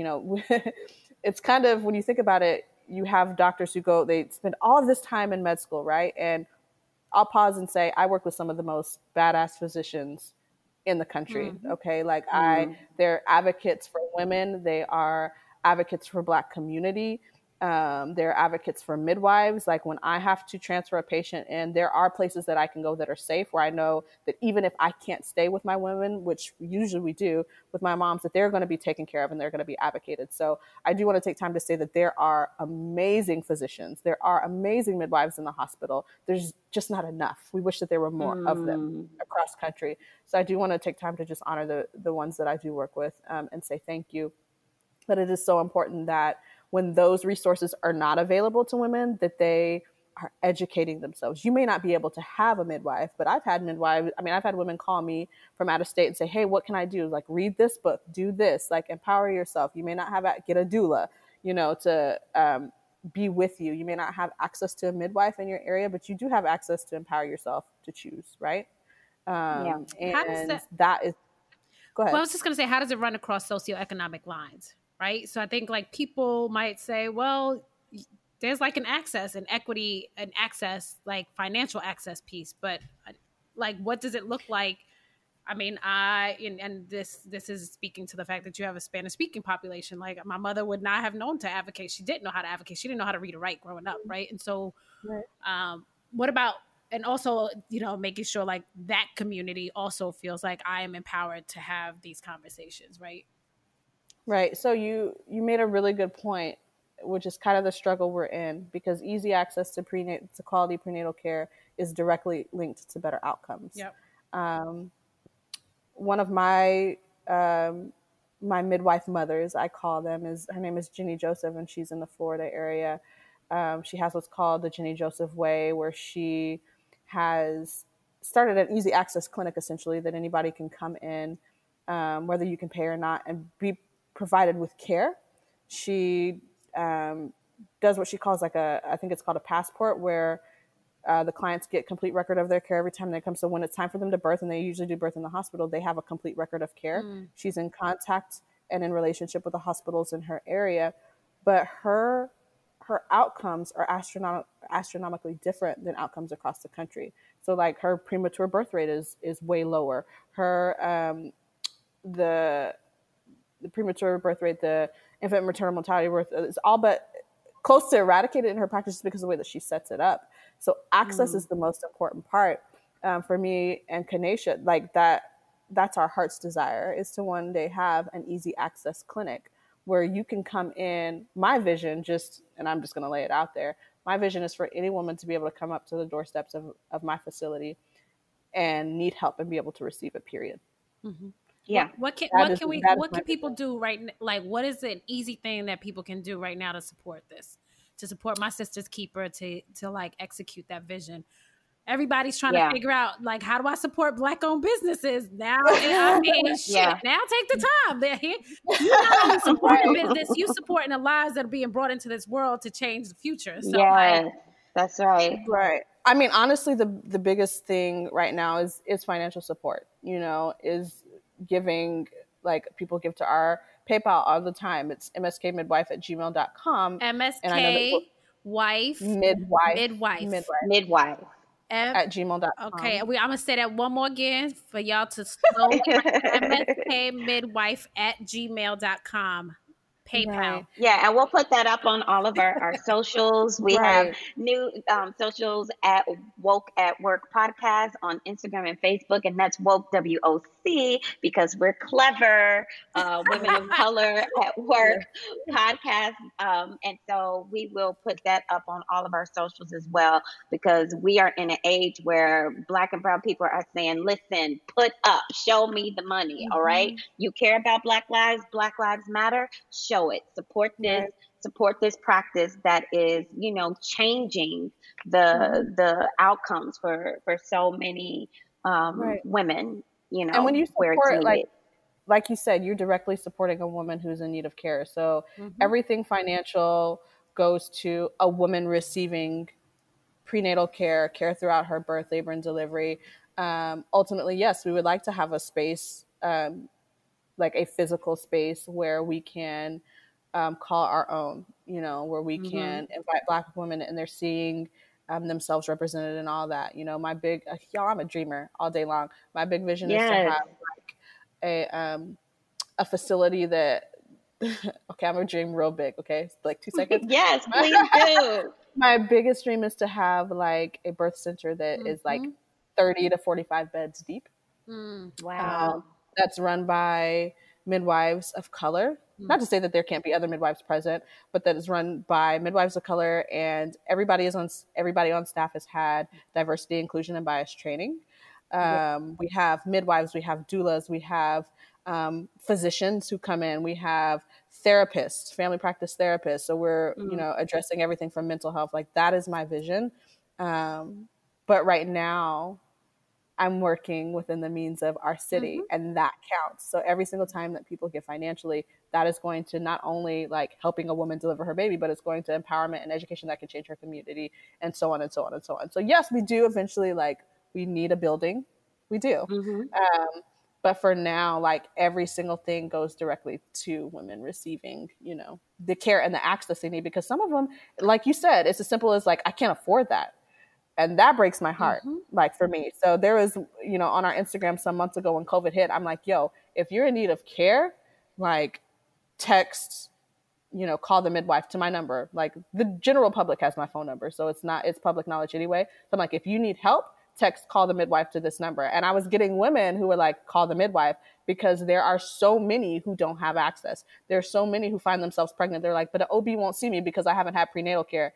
it's kind of, when you think about it, you have doctors who they spend all of this time in med school, right? And I'll pause and say, I work with some of the most badass physicians in the country. Okay. Like they're advocates for women. They are advocates for Black community. They're advocates for midwives. Like when I have to transfer a patient in, there are places that I can go that are safe, where I know that even if I can't stay with my women, which usually we do with my moms, that they're going to be taken care of and they're going to be advocated. So I do want to take time to say that there are amazing physicians. There are amazing midwives in the hospital. There's just not enough. We wish that there were more of them across country. So I do want to take time to just honor the ones that I do work with and say thank you. But it is so important that when those resources are not available to women, that they are educating themselves. You may not be able to have a midwife, but I've had women call me from out of state and say, hey, what can I do? Like, read this book, do this, like, empower yourself. You may not get a doula, to be with you. You may not have access to a midwife in your area, but you do have access to empower yourself to choose, right? And that is, go ahead. Well, I was just going to say, how does it run across socioeconomic lines? Right. So I think like people might say, well, there's like an access and equity and access, like financial access piece. But like, what does it look like? I mean, and this is speaking to the fact that you have a Spanish speaking population. Like my mother would not have known to advocate. She didn't know how to advocate. She didn't know how to read or write growing up. Right. And so what about, and also, making sure like that community also feels like I am empowered to have these conversations. Right. Right. So you made a really good point, which is kind of the struggle we're in, because easy access to quality prenatal care is directly linked to better outcomes. Yep. One of my my midwife mothers, I call them, her name is Jenny Joseph, and she's in the Florida area. She has what's called the Jenny Joseph Way, where she has started an easy access clinic, essentially, that anybody can come in, whether you can pay or not, and be provided with care. She does what she calls I think it's called a passport, where the clients get complete record of their care every time they come. So when it's time for them to birth, and they usually do birth in the hospital, they have a complete record of care. She's in contact and in relationship with the hospitals in her area, but her outcomes are astronomically different than outcomes across the country. So like her premature birth rate is way lower. Her the premature birth rate, the infant maternal mortality rate is all but close to eradicated in her practice because of the way that she sets it up. So access is the most important part for me and Kanesha. Like that's our heart's desire, is to one day have an easy access clinic where you can come in. My vision, and I'm just going to lay it out there. My vision is for any woman to be able to come up to the doorsteps of my facility and need help and be able to receive it, period. Mm-hmm. Yeah. What can people do right now? Like, what is an easy thing that people can do right now to support this, to support my Sister's Keeper, to like execute that vision? Everybody's trying to figure out, like, how do I support Black-owned businesses now? I mean, now take the time. You're not only supporting business, you supporting the lives that are being brought into this world to change the future. So, that's right. Right. I mean, honestly, the biggest thing right now is financial support, is giving, like, people give to our PayPal all the time. It's mskmidwife@gmail.com. MSK midwife at gmail.com. Okay, I'm going to say that one more again for y'all to slow mskmidwife@gmail.com. PayPal. Right. Yeah, and we'll put that up on all of our socials. We have new socials at Woke at Work Podcast on Instagram and Facebook, and that's Woke WOC because we're clever, women of color at work podcast. And so we will put that up on all of our socials as well, because we are in an age where Black and brown people are saying, listen, put up, show me the money. All right. You care about Black lives matter. Show it. Support this practice that is, changing the outcomes for so many women, and when you support, like you said, you're directly supporting a woman who's in need of care. So everything financial goes to a woman receiving prenatal care throughout her birth, labor, and delivery. Ultimately, yes, we would like to have a space, like a physical space where we can call our own, where we can invite Black women and they're seeing themselves represented and all that. My big, I'm a dreamer all day long. My big vision is to have like a facility that, okay, I'm gonna dream real big. Okay, like 2 seconds. Yes, please do. My biggest dream is to have like a birth center that is like 30 to 45 beds deep. Wow. That's run by midwives of color. Not to say that there can't be other midwives present, but that is run by midwives of color, and everybody on staff has had diversity, inclusion, and bias training. We have midwives, we have doulas, we have physicians who come in, we have therapists, family practice therapists. So we're addressing everything from mental health. Like, that is my vision. But right now, I'm working within the means of our city, and that counts. So every single time that people give financially, that is going to not only like helping a woman deliver her baby, but it's going to empowerment and education that can change her community, and so on and so on and so on. So yes, we do eventually, like, we need a building. We do. But for now, like, every single thing goes directly to women receiving, the care and the access they need, because some of them, like you said, it's as simple as like, I can't afford that. And that breaks my heart, like, for me. So there was, on our Instagram some months ago when COVID hit, I'm like, yo, if you're in need of care, like, text, call the midwife to my number. Like, the general public has my phone number, so it's public knowledge anyway. So I'm like, if you need help, call the midwife to this number. And I was getting women who were like, call the midwife, because there are so many who don't have access. There's so many who find themselves pregnant. They're like, but the OB won't see me because I haven't had prenatal care.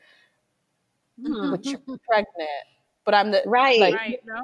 But you're pregnant, but I'm the right. No.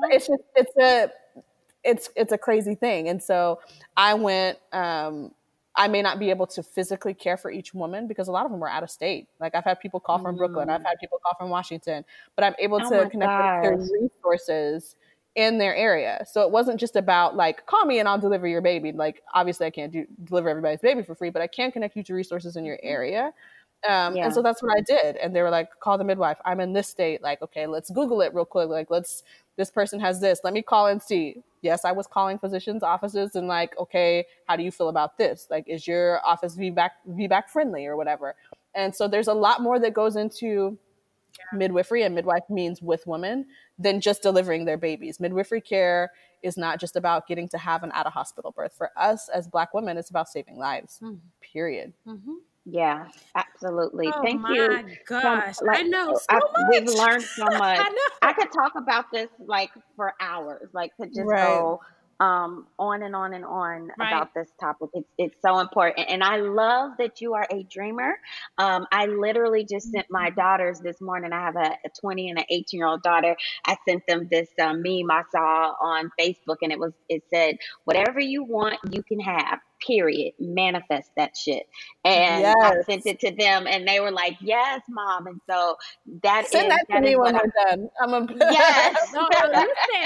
It's a crazy thing. And so I went, I may not be able to physically care for each woman because a lot of them are out of state. Like, I've had people call from Brooklyn, I've had people call from Washington, but I'm able to connect with their resources in their area. So it wasn't just about like, call me and I'll deliver your baby. Like, obviously I can't deliver everybody's baby for free, but I can connect you to resources in your area. And so that's what I did. And they were like, call the midwife. I'm in this state. Like, okay, let's Google it real quick. Like, this person has this. Let me call and see. Yes, I was calling physicians' offices and like, okay, how do you feel about this? Like, is your office VBAC friendly or whatever? And so there's a lot more that goes into midwifery, and midwife means with women, than just delivering their babies. Midwifery care is not just about getting to have an out-of-hospital birth. For us as Black women, it's about saving lives, period. Yeah, absolutely. Oh, Thank you. My gosh, I know so much. We've learned so much. I could talk about this like for hours, like to just go on and on and on Right. about this topic. It's so important, and I love that you are a dreamer. I literally just sent my daughters this morning. I have a 20 and an 18-year-old daughter. I sent them this meme I saw on Facebook, and it said, "Whatever you want, you can have. Period. Manifest that shit." And I Yes. sent it to them, and they were like, "Yes, mom." And so that Send that to me when what we're done. yes. No, listen,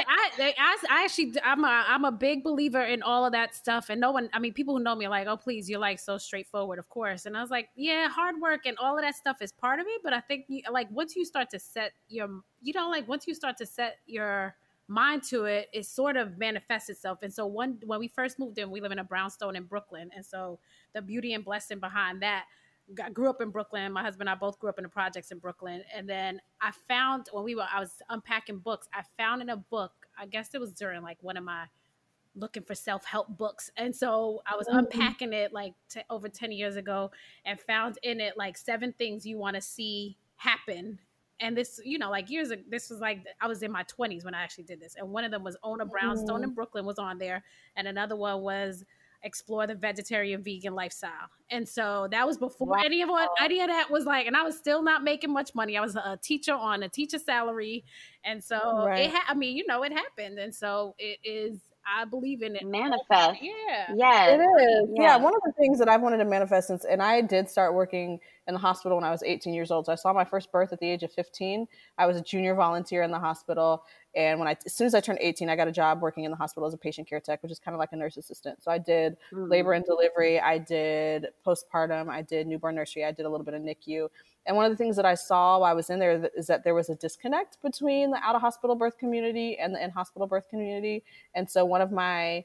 I actually, I'm a big believer in all of that stuff. And no one, I mean, people who know me are like, oh, please, you're like so straightforward, of course. And I was like, yeah, hard work and all of that stuff is part of it. But I think like once you start to set your, once you start to set your mind to it, it sort of manifests itself. And so when we first moved in, we live in a brownstone in Brooklyn. And so the beauty and blessing behind that, I grew up in Brooklyn. My husband and I both grew up in the projects in Brooklyn. And then I found I was unpacking books, I found in a book, I guess it was during like one of my looking for self-help books. And so I was unpacking it like over 10 years ago and found in it like 7 things you want to see happen. And this, like years ago, this was like, I was in my 20s when I actually did this. And one of them was own a brownstone in Brooklyn was on there. And another one was explore the vegetarian vegan lifestyle. And so that was before any of that was like, and I was still not making much money. I was a teacher on a teacher salary. And so it happened. And so it is, I believe in it. Manifest. Yeah. Yes. It is. Yeah. One of the things that I've wanted to manifest since, and I did start working in the hospital when I was 18 years old. So I saw my first birth at the age of 15. I was a junior volunteer in the hospital. And as soon as I turned 18, I got a job working in the hospital as a patient care tech, which is kind of like a nurse assistant. So I did labor and delivery. I did postpartum. I did newborn nursery. I did a little bit of NICU. And one of the things that I saw while I was in there is that there was a disconnect between the out-of-hospital birth community and the in-hospital birth community. And so one of my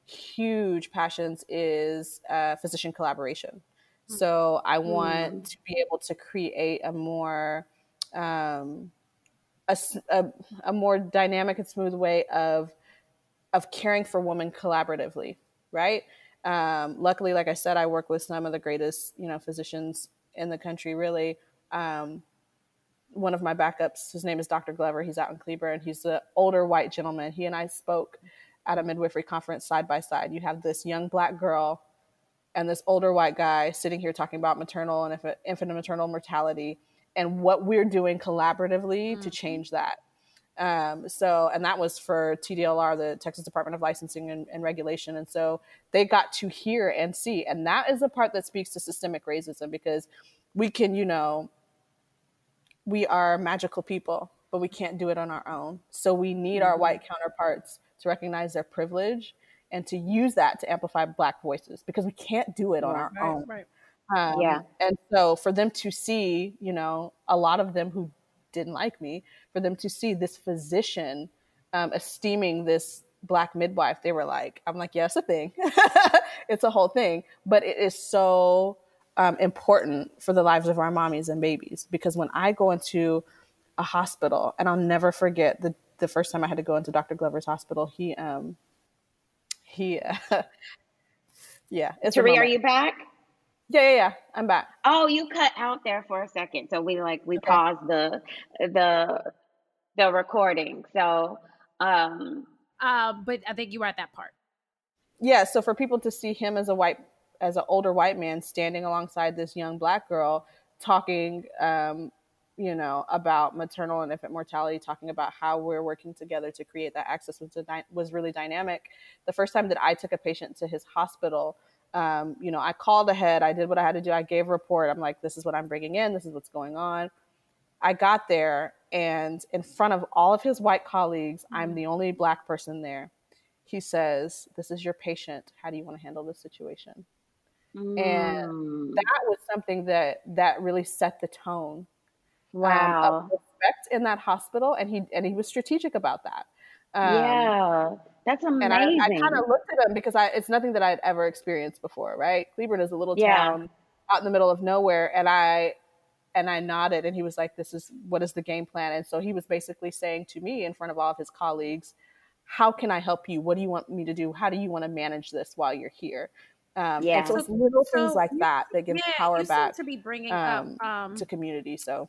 huge passions is physician collaboration. So I want to be able to create a more a more dynamic and smooth way of caring for women collaboratively, right? Luckily, like I said, I work with some of the greatest, physicians in the country, really. One of my backups, his name is Dr. Glover. He's out in Cleburne. He's an older white gentleman. He and I spoke at a midwifery conference side by side. You have this young Black girl and this older white guy sitting here talking about maternal and infant and maternal mortality and what we're doing collaboratively to change that. And that was for TDLR, the Texas Department of Licensing and Regulation. And so they got to hear and see. And that is the part that speaks to systemic racism, because we can, we are magical people, but we can't do it on our own. So we need our white counterparts to recognize their privilege and to use that to amplify Black voices, because we can't do it on our own. Right. And so for them to see, a lot of them who didn't like me, for them to see this physician esteeming this Black midwife, they were like, I'm like, yeah, it's a thing. It's a whole thing. But it is so important for the lives of our mommies and babies, because when I go into a hospital, and I'll never forget the first time I had to go into Dr. Glover's hospital, yeah. Tari, are you back? Yeah. I'm back. Oh, you cut out there for a second. So we paused the recording. So, but I think you were at that part. Yeah. So for people to see him as an older white man standing alongside this young Black girl talking, about maternal and infant mortality, talking about how we're working together to create that access was really dynamic. The first time that I took a patient to his hospital, I called ahead. I did what I had to do. I gave a report. I'm like, this is what I'm bringing in. This is what's going on. I got there, and in front of all of his white colleagues, I'm the only Black person there. He says, "This is your patient. How do you want to handle this situation?" And that was something that really set the tone. Of respect in that hospital, and he was strategic about that. That's amazing. And I kind of looked at him, because it's nothing that I'd ever experienced before, right? Cleburne is a little town out in the middle of nowhere, and I nodded, and he was like, what is the game plan? And so he was basically saying to me in front of all of his colleagues, how can I help you? What do you want me to do? How do you want to manage this while you're here? And so it's little things like that gives power back to be bringing up to community. So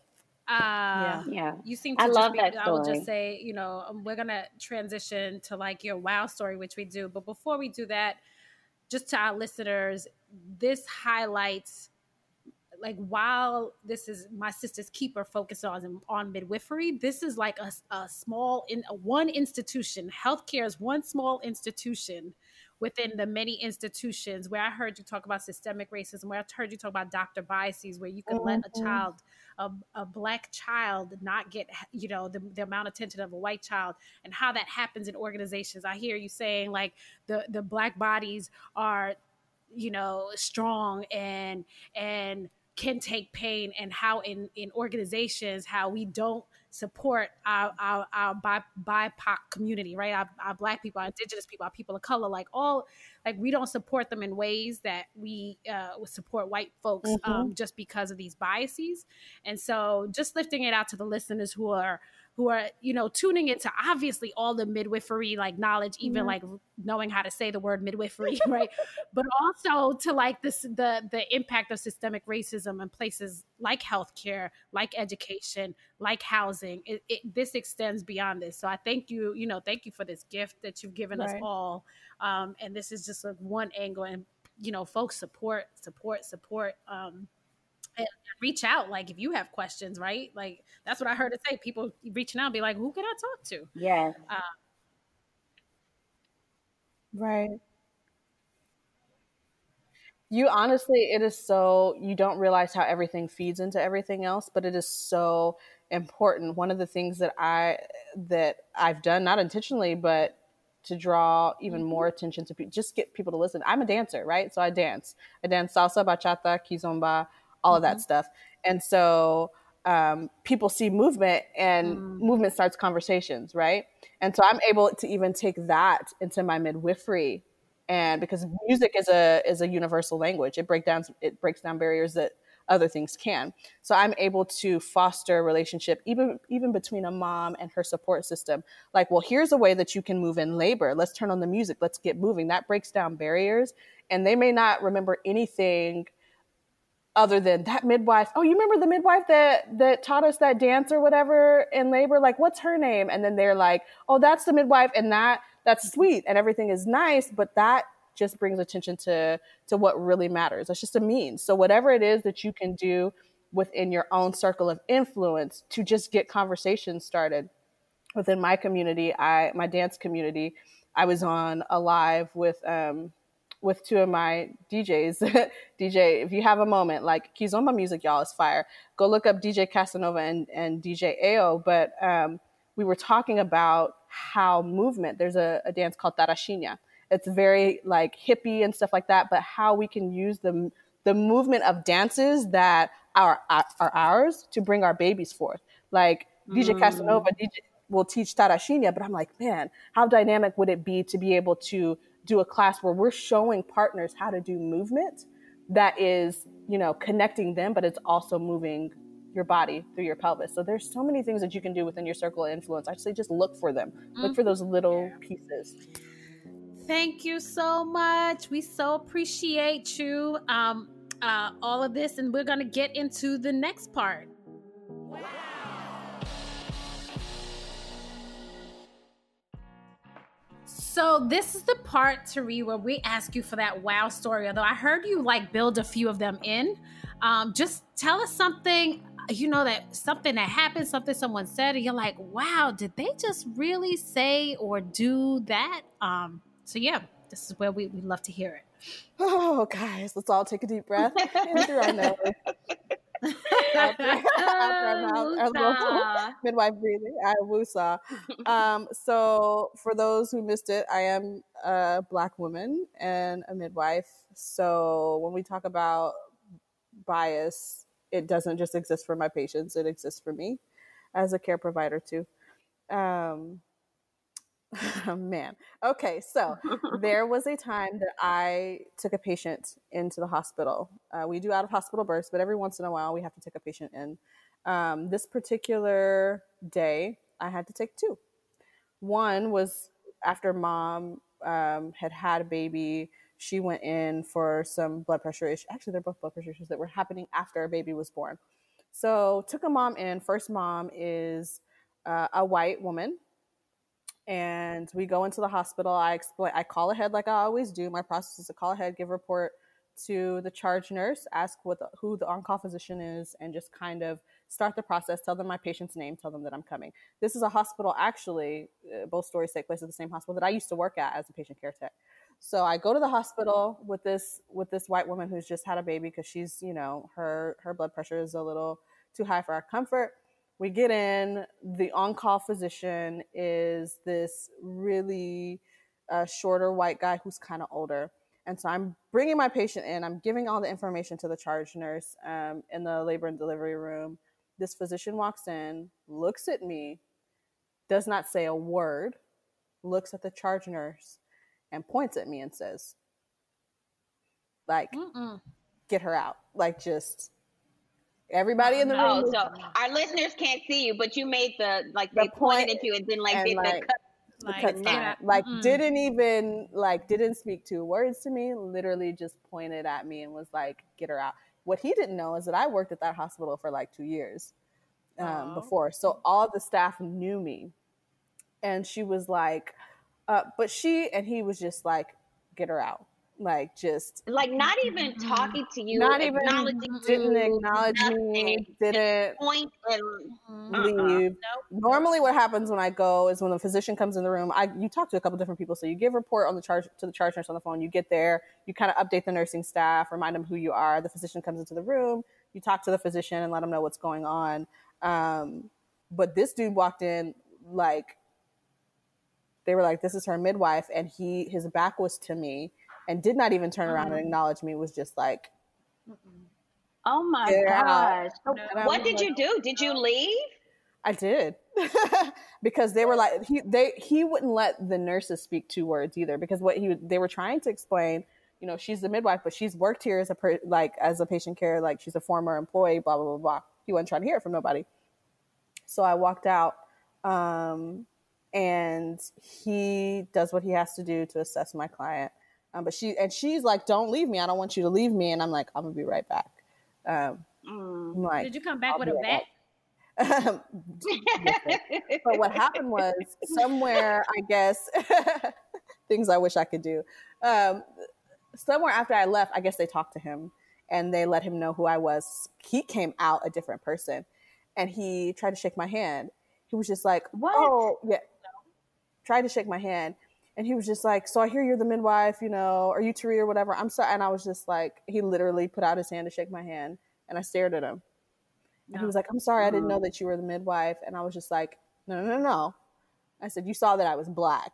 Uh, Yeah. Yeah. you seem I to just love be, that I will just story. say, we're going to transition to like your wow story, which we do. But before we do that, just to our listeners, this highlights, like, while this is my sister's keeper focused on midwifery, this is like a small in a one institution. Healthcare is one small institution within the many institutions where I heard you talk about systemic racism, where I heard you talk about doctor biases, where you could let a Mhm. child, a black child, not get the amount of attention of a white child, and how that happens in organizations. I hear you saying like the black bodies are strong and can take pain, and how in organizations how we don't support our BIPOC community, right? Our black people, our indigenous people, our people of color, like all, like we don't support them in ways that we would support white folks, Mhm. just because of these biases. And so just lifting it out to the listeners who are tuning into obviously all the midwifery like knowledge, even Yeah. like knowing how to say the word midwifery, right? But also to like this the impact of systemic racism in places like healthcare, like education, like housing. This extends beyond this. So I thank you, thank you for this gift that you've given us Right. all. And this is just like one angle, and folks, support. And reach out, like if you have questions, right? Like that's what I heard it say. People reaching out, be like, who can I talk to? Yes. Uh, Right. You honestly, it is so, you don't realize how everything feeds into everything else, but it is so important. One of the things that I've done, not intentionally, but to draw even mhm, more attention to people, just get people to listen. I'm a dancer, right? So I dance. I dance salsa, bachata, kizomba, all of that mhm, stuff. And so people see movement, and mm, movement starts conversations, right? And so I'm able to even take that into my midwifery, and because music is a universal language, it breaks down barriers that other things can. So I'm able to foster a relationship even between a mom and her support system. Like, well, here's a way that you can move in labor. Let's turn on the music. Let's get moving. That breaks down barriers, and they may not remember anything other than that midwife. Oh, you remember the midwife that taught us that dance or whatever in labor? Like, what's her name? And then they're like, oh, that's the midwife, and that's sweet, and everything is nice, but that just brings attention to what really matters. That's just a means. So whatever it is that you can do within your own circle of influence to just get conversations started within my community, my dance community. I was on a live with two of my DJs. DJ, if you have a moment, like Kizomba music, y'all, is fire. Go look up DJ Casanova and DJ Ao. But we were talking about how movement. There's a dance called Tarashinha. It's very like hippie and stuff like that. But how we can use the movement of dances that are ours to bring our babies forth. Like DJ mm. Casanova, will teach Tarashinha, but I'm like, man, how dynamic would it be to be able to do a class where we're showing partners how to do movement that is, connecting them, but it's also moving your body through your pelvis. So there's so many things that you can do within your circle of influence. I say just look for them. Look for Mhm. those little pieces. Thank you so much. We so appreciate you. All of this, and we're gonna get into the next part. So this is the part, Tari, where we ask you for that wow story. Although I heard you like build a few of them in. Just tell us something, that something that happened, something someone said, and you're like, wow, did they just really say or do that? So yeah, this is where we love to hear it. Oh, guys, let's all take a deep breath in through our nose, out through our mouth, our little Wusa. midwife breathing. I woosah. So for those who missed it, I am a Black woman and a midwife. So when we talk about bias, it doesn't just exist for my patients; it exists for me as a care provider too. Um, Man. Okay, so there was a time that I took a patient into the hospital. We do out of hospital births, but every once in a while we have to take a patient in. This particular day, I had to take two. One was after mom had had a baby. She went in for some blood pressure issues. Actually, they're both blood pressure issues that were happening after a baby was born. So took a mom in. First mom is a white woman. And we go into the hospital. I call ahead like I always do. My process is to call ahead, give a report to the charge nurse, ask who the on-call physician is, and just kind of start the process, tell them my patient's name, tell them that I'm coming. This is a hospital, actually, both stories take place at the same hospital that I used to work at as a patient care tech. So I go to the hospital with this white woman who's just had a baby because she's, her blood pressure is a little too high for our comfort. We get in, the on-call physician is this really shorter white guy who's kind of older. And so I'm bringing my patient in. I'm giving all the information to the charge nurse in the labor and delivery room. This physician walks in, looks at me, does not say a word, looks at the charge nurse, and points at me and says, like, get her out. Like, just everybody in the room. Oh, so our listeners can't see you, but you made they pointed at you and then did the cut sign. Didn't speak 2 words to me, literally just pointed at me and was like, get her out. What he didn't know is that I worked at that hospital for 2 years before. So all the staff knew me. And she was like, and he was just like, get her out. Not even talking to you, not even didn't acknowledge me, didn't point and leave. Nope. Normally what happens when I go is when the physician comes in the room, you talk to a couple different people. So you give a report to the charge nurse on the phone. You get there, you kind of update the nursing staff, remind them who you are. The physician comes into the room, you talk to the physician and let them know what's going on. But this dude walked in they were like, this is her midwife, and his back was to me and did not even turn around and acknowledge me. It was just like, oh my gosh. What did you do? Did you leave? I did. Because they were like, he wouldn't let the nurses speak 2 words either, because they were trying to explain, she's the midwife, but she's worked here as a patient care, she's a former employee, blah, blah, blah, blah. He wasn't trying to hear it from nobody. So I walked out, and he does what he has to do to assess my client. But she's like, don't leave me. I don't want you to leave me. And I'm like, I'm gonna be right back. Did you come back with a vet? But what happened was, somewhere, I guess, things I wish I could do. Somewhere after I left, I guess they talked to him and they let him know who I was. He came out a different person, and he tried to shake my hand. He was just like, what? Oh, yeah. Tried to shake my hand. And he was just like, so I hear you're the midwife, are you Tari or whatever? I'm sorry. And I was just like, he literally put out his hand to shake my hand, and I stared at him. And he was like, I'm sorry, I didn't know that you were the midwife. And I was just like, no. I said, you saw that I was Black,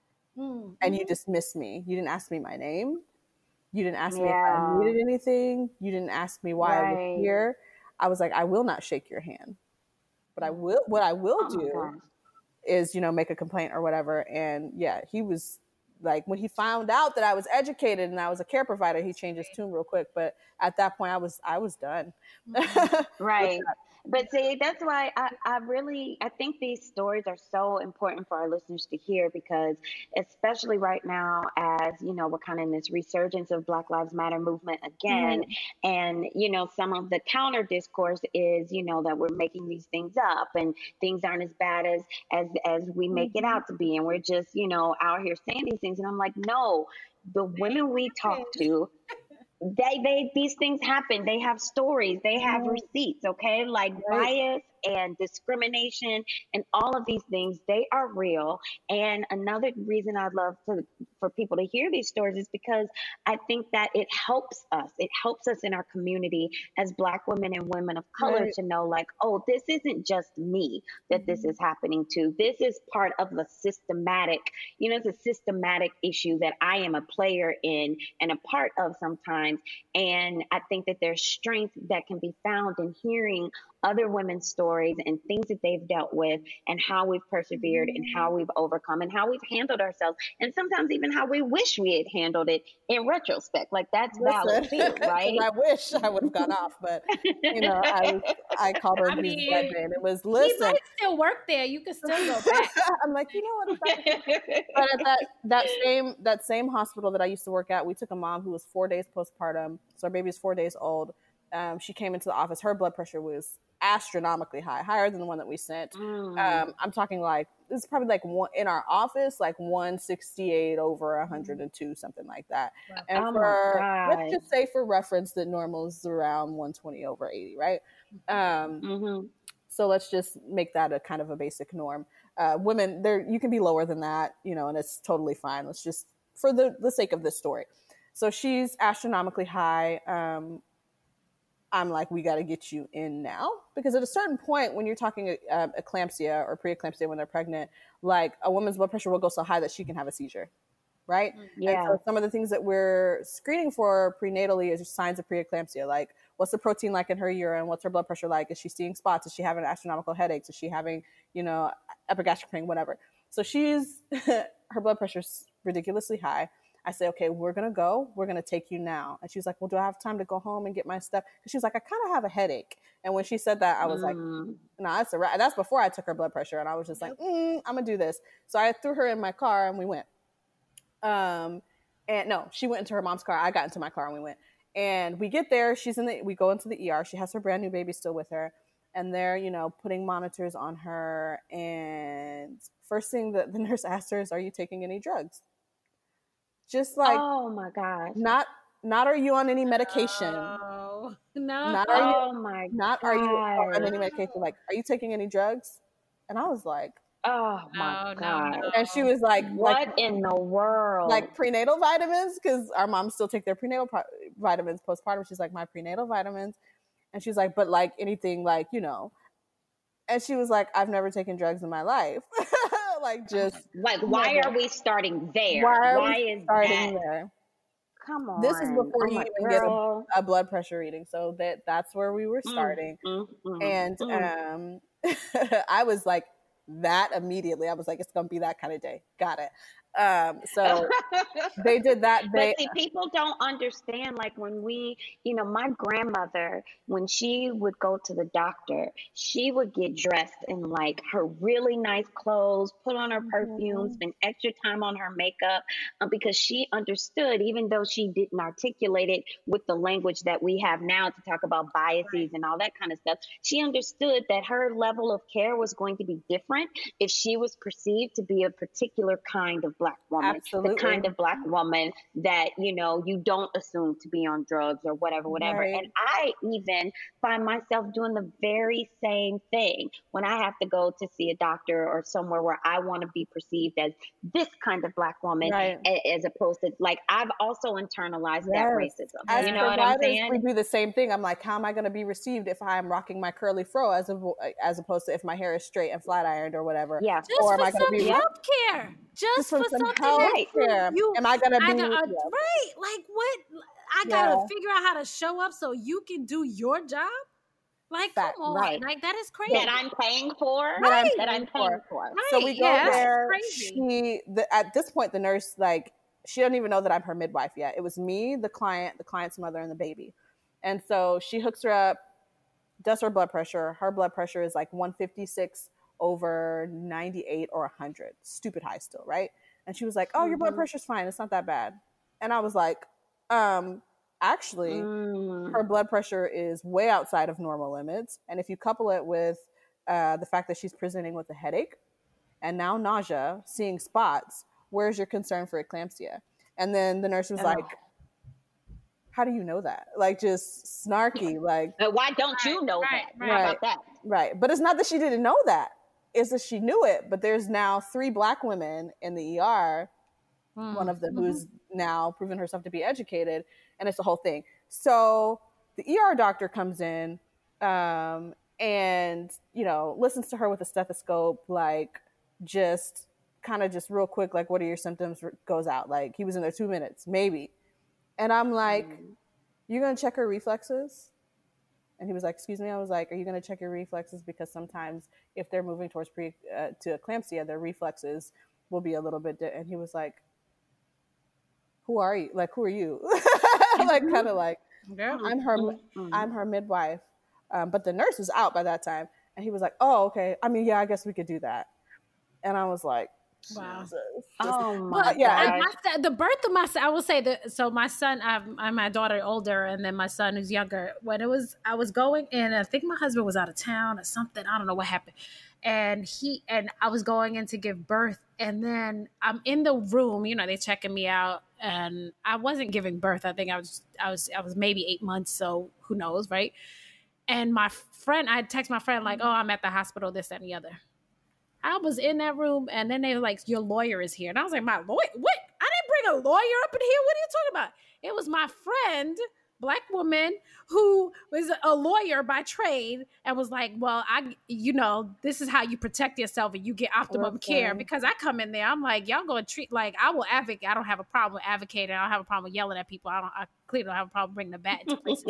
and you dismissed me. You didn't ask me my name. You didn't ask me if I needed anything. You didn't ask me why I was here. I was like, I will not shake your hand. But what I will do is, make a complaint or whatever. And yeah, he was like, when he found out that I was educated and I was a care provider, he changed his tune real quick. But at that point, I was done. Right. But see, that's why I think these stories are so important for our listeners to hear, because especially right now, as we're kind of in this resurgence of Black Lives Matter movement again. And, some of the counter discourse is, that we're making these things up and things aren't as bad as we make it out to be. And we're just, out here saying these things. And I'm like, no, the women we talk to, these things happen. They have stories. They have receipts. Okay, bias and discrimination and all of these things, they are real. And another reason I'd love for people to hear these stories is because I think that it helps us. It helps us in our community as Black women and women of color to know, oh, this isn't just me that this is happening to. This is part of the systematic, it's a systematic issue that I am a player in and a part of sometimes. And I think that there's strength that can be found in hearing other women's stories and things that they've dealt with and how we've persevered and how we've overcome and how we've handled ourselves, and sometimes even how we wish we had handled it in retrospect. That's valid too, right? I wish I would have gone off, but I called her abused that day, and it was, listen, he might still work there. You can still go back. I'm like, what? But at that same hospital that I used to work at, we took a mom who was 4 days postpartum, so our baby was 4 days old. She came into the office. Her blood pressure was astronomically high, higher than the one that we sent. I'm talking like, this is probably like one in our office, like 168 over 102, something like that. Wow. And Oh my for, let's God. just say for reference, that normal is around 120 over 80, right? So let's just make that a kind of a basic norm. Women, there, you can be lower than that, you know, and it's totally fine. Let's just, for the sake of this story. So she's astronomically high. I'm like, we got to get you in now, because at a certain point, when you're talking eclampsia or preeclampsia when they're pregnant, like a woman's blood pressure will go so high that she can have a seizure, right? Yeah. And so some of the things that we're screening for prenatally is signs of preeclampsia, like what's the protein like in her urine, what's her blood pressure like, is she seeing spots, is she having astronomical headaches, is she having, you know, epigastric pain, whatever. So she's her blood pressure's ridiculously high. I say, okay, we're going to take you now. And she's like, well, do I have time to go home and get my stuff? Because she was like, I kind of have a headache. And when she said that, I was like, no, that's a wrap. That's before I took her blood pressure. And I was just like, I'm going to do this. So I threw her in my car and we went. And no, she went into her mom's car. I got into my car and we went. And we get there. We go into the ER. She has her brand new baby still with her. And they're, you know, putting monitors on her. And first thing that the nurse asked her is, are you taking any drugs? Just like, oh my gosh. Not are you on any medication? No. Not are you on any medication? Like, are you taking any drugs? And I was like, oh my God. No. And she was like, what in the world? Like prenatal vitamins, because our moms still take their prenatal vitamins postpartum. She's like, my prenatal vitamins, and she's like, but like anything, like, you know. And she was like, I've never taken drugs in my life. Like, just like, why are we starting there? Why is starting that? There? Come on. This is before you even get a blood pressure reading. So that's where we were starting. And I was like, that immediately. I was like, it's going to be that kind of day. Got it. So they did that. But see, people don't understand, like when my grandmother, when she would go to the doctor, she would get dressed in like her really nice clothes, put on her perfume, spend extra time on her makeup, because she understood, even though she didn't articulate it with the language that we have now to talk about biases and all that kind of stuff, she understood that her level of care was going to be different if she was perceived to be a particular kind of Black woman. Absolutely. The kind of Black woman that, you know, you don't assume to be on drugs or whatever. Right. And I even find myself doing the very same thing when I have to go to see a doctor or somewhere where I want to be perceived as this kind of Black woman, right, as opposed to, like, I've also internalized that racism. As you know what I'm saying? We do the same thing. I'm like, how am I going to be received if I'm rocking my curly fro as opposed to if my hair is straight and flat ironed or whatever? Yeah. Just or for am I some be healthcare. Just for some something health that am I gonna be right? Like, what? I gotta figure out how to show up so you can do your job. Like, come on, right? Like, that is crazy. That I'm paying for. Right. That I'm paying for. Right. So we go there. At this point, the nurse, like, she doesn't even know that I'm her midwife yet. It was me, the client's mother, and the baby. And so she hooks her up, does her blood pressure. Her blood pressure is like 156 over 98 or 100. Stupid high still, right? And she was like, oh, your blood pressure's fine. It's not that bad. And I was like, actually, her blood pressure is way outside of normal limits. And if you couple it with the fact that she's presenting with a headache and now nausea, seeing spots, where's your concern for eclampsia? And then the nurse was like, how do you know that? Like, just snarky, like. Why don't you know that? Right. How about that? Right. But it's not that she didn't know that. It's that she knew it. But there's now 3 Black women in the ER, one of them who's now proven herself to be educated, and it's the whole thing. So the ER doctor comes in and, you know, listens to her with a stethoscope, like, just kind of just real quick, like, what are your symptoms? Goes out. Like, he was in there 2 minutes, maybe. And I'm like, you're going to check her reflexes? And he was like, excuse me? I was like, are you going to check your reflexes? Because sometimes if they're moving towards to eclampsia, their reflexes will be a little bit and he was like, who are you? Like, who are you? Like, kind of like, I'm her midwife. But the nurse was out by that time. And he was like, oh, okay. I mean, yeah, I guess we could do that. And I was like, Wow. Jesus. Oh my But yeah, gosh. the birth of my son, I will say that. So my son, I'm my daughter older, and then my son who's younger. When I was going, and I think my husband was out of town or something. I don't know what happened, and I was going in to give birth, and then I'm in the room. You know, they checking me out, and I wasn't giving birth. I think I was maybe 8 months. So who knows, right? And my friend, I text my friend like, "Oh, I'm at the hospital. This that, and the other." I was in that room, and then they were like, "Your lawyer is here," and I was like, "My lawyer? What? I didn't bring a lawyer up in here. What are you talking about?" It was my friend, black woman, who was a lawyer by trade, and was like, "Well, this is how you protect yourself and you get optimum care." listen. Because I come in there, I'm like, "Y'all gonna treat like I will advocate. I don't have a problem with advocating. I don't have a problem with yelling at people. I clearly don't have a problem bringing the bat into places."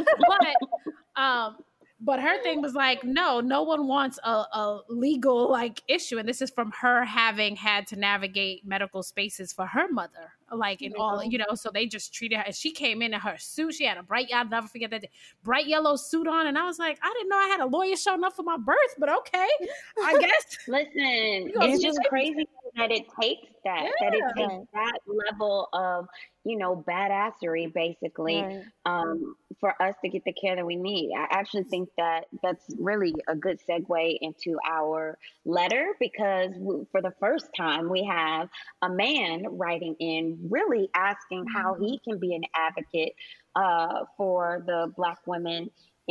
But but her thing was like, no one wants a legal like issue, and this is from her having had to navigate medical spaces for her mother, like in all, so they just treated her. She came in her suit. She had a I'll never forget that bright yellow suit on, and I was like, I didn't know I had a lawyer showing up for my birth, but okay, I guess. Listen, it's just crazy that it takes that, that it takes that level of, badassery, basically, for us to get the care that we need. I actually think that that's really a good segue into our letter, because for the first time we have a man writing in, really asking how he can be an advocate for the Black women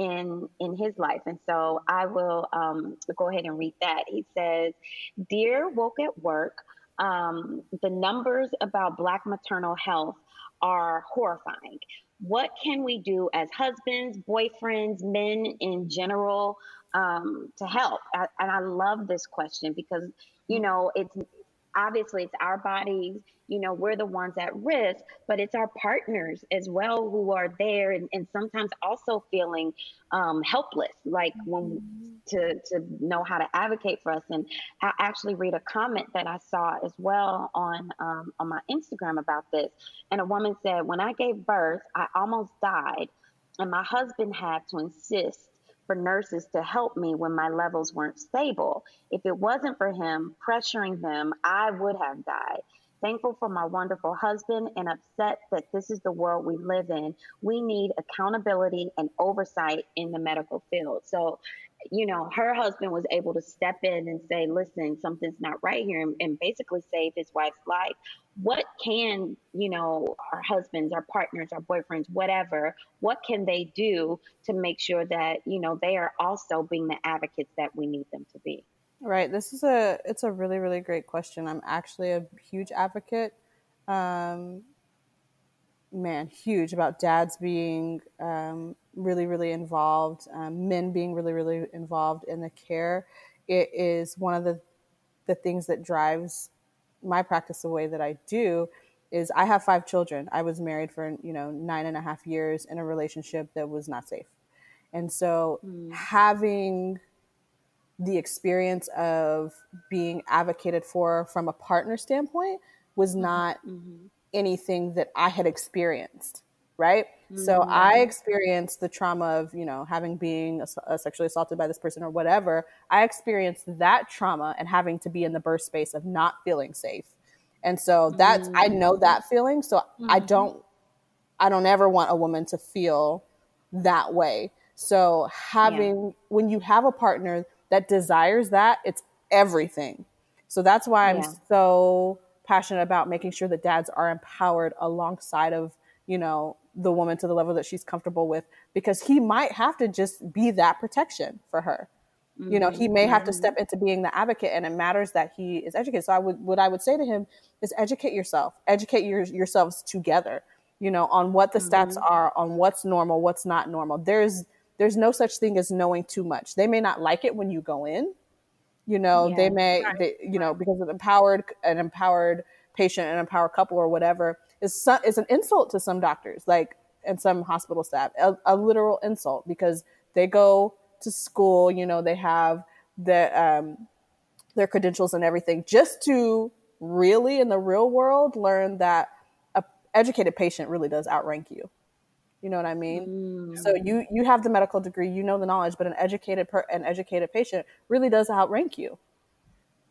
in his life. And so I will go ahead and read that. He says, "Dear Woke at Work, the numbers about Black maternal health are horrifying. What can we do as husbands, boyfriends, men in general, to help?" And I love this question because, it's obviously it's our bodies, we're the ones at risk, but it's our partners as well who are there, and sometimes also feeling helpless, like when to know how to advocate for us. And I actually read a comment that I saw as well on my Instagram about this, and a woman said, "When I gave birth, I almost died, and my husband had to insist for nurses to help me when my levels weren't stable. If it wasn't for him pressuring them, I would have died. Thankful for my wonderful husband and upset that this is the world we live in. We need accountability and oversight in the medical field." So, her husband was able to step in and say, "Listen, something's not right here," and basically save his wife's life. What can, our husbands, our partners, our boyfriends, whatever, what can they do to make sure that, they are also being the advocates that we need them to be? Right. It's a really, really great question. I'm actually a huge advocate, huge about dads being really, really involved, men being really, really involved in the care. It is one of the things that drives my practice the way that I do. Is I have 5 children. I was married for 9.5 years in a relationship that was not safe. And so having the experience of being advocated for from a partner standpoint was not anything that I had experienced, right? So I experienced the trauma of, having being sexually assaulted by this person or whatever. I experienced that trauma and having to be in the birth space of not feeling safe. And so I know that feeling. So I don't ever want a woman to feel that way. So when you have a partner that desires that, it's everything. So that's why I'm so passionate about making sure that dads are empowered alongside of, the woman to the level that she's comfortable with, because he might have to just be that protection for her. He may have to step into being the advocate, and it matters that he is educated. So what I would say to him is educate yourself, educate yourselves together, on what the stats are, on what's normal, what's not normal. There's no such thing as knowing too much. They may not like it when you go in, they may, because an empowered patient, an empowered couple or whatever is an insult to some doctors, like, and some hospital staff, a literal insult, because they go to school, they have their credentials and everything, just to really, in the real world, learn that a educated patient really does outrank you. You know what I mean? So you have the medical degree, the knowledge, but an educated patient really does outrank you.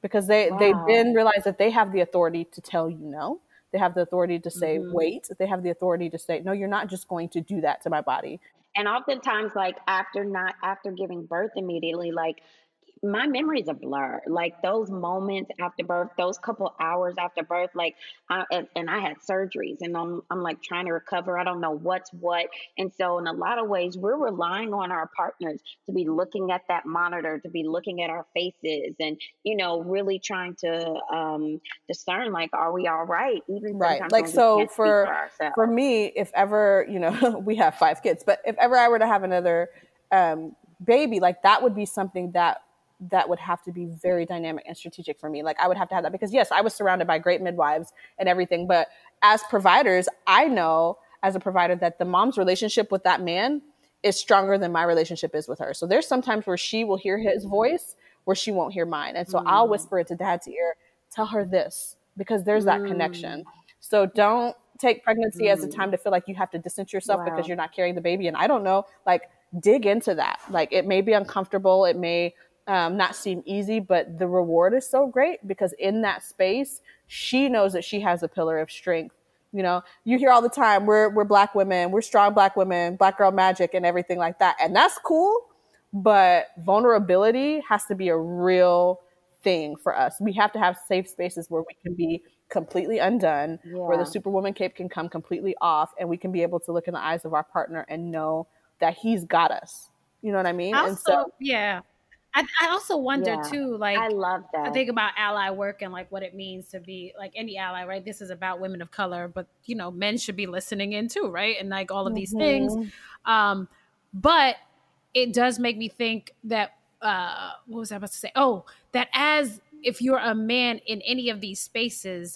because they Wow. then realize that they have the authority to tell you no. They have the authority to say, wait. They have the authority to say, no, you're not just going to do that to my body. And oftentimes, like after giving birth immediately, like my memory's a blur. Like those moments after birth, those couple hours after birth, like and I had surgeries, and I'm like trying to recover. I don't know what's what, and so in a lot of ways, we're relying on our partners to be looking at that monitor, to be looking at our faces, and really trying to discern, like, are we all right? Even Right. sometimes Like, when we so can't speak for ourselves. for me, if ever, we have 5 kids, but if ever I were to have another baby, like that would be something that would have to be very dynamic and strategic for me. Like I would have to have that because yes, I was surrounded by great midwives and everything, but as providers, I know as a provider that the mom's relationship with that man is stronger than my relationship is with her. So there's sometimes where she will hear his voice where she won't hear mine. And so I'll whisper it to dad's ear, tell her this, because there's that connection. So don't take pregnancy as a time to feel like you have to distance yourself because you're not carrying the baby. And I don't know, like dig into that. Like it may be uncomfortable. It may not seem easy, but the reward is so great because in that space, she knows that she has a pillar of strength. You hear all the time, we're Black women, we're strong Black women, Black girl magic and everything like that. And that's cool. But vulnerability has to be a real thing for us. We have to have safe spaces where we can be completely undone, where the Superwoman cape can come completely off, and we can be able to look in the eyes of our partner and know that he's got us. You know what I mean? Yeah. I also wonder too, like I love that. I think about ally work and like what it means to be like any ally, right? This is about women of color, but men should be listening in too, right? And like all of these things. But it does make me think that what was I about to say? Oh, that if you're a man in any of these spaces,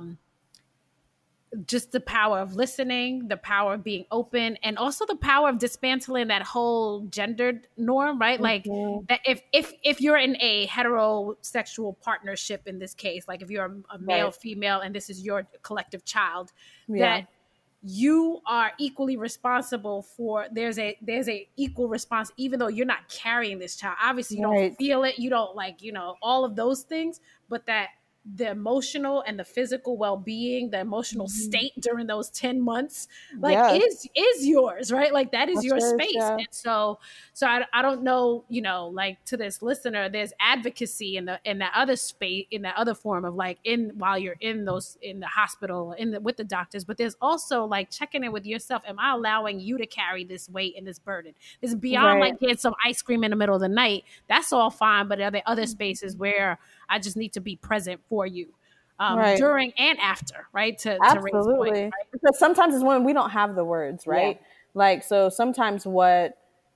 just the power of listening, the power of being open, and also the power of dismantling that whole gendered norm, right? Like that if you're in a heterosexual partnership in this case, like if you're a male, female, and this is your collective child, that you are equally responsible for, there's a equal response, even though you're not carrying this child. Obviously you don't feel it. You don't all of those things, but that the emotional and the physical well-being, the emotional state during those 10 months, is yours, right? Like that is That's your space. Yeah. And so I don't know, like to this listener, there's advocacy in that other space, in that other form of like while you're in the hospital, with the doctors, but there's also like checking in with yourself. Am I allowing you to carry this weight and this burden? This is beyond like getting some ice cream in the middle of the night. That's all fine. But are there other spaces where I just need to be present for you during and after, right? To raise point, right? Because sometimes it's when we don't have the words, right? Yeah. Like, so sometimes what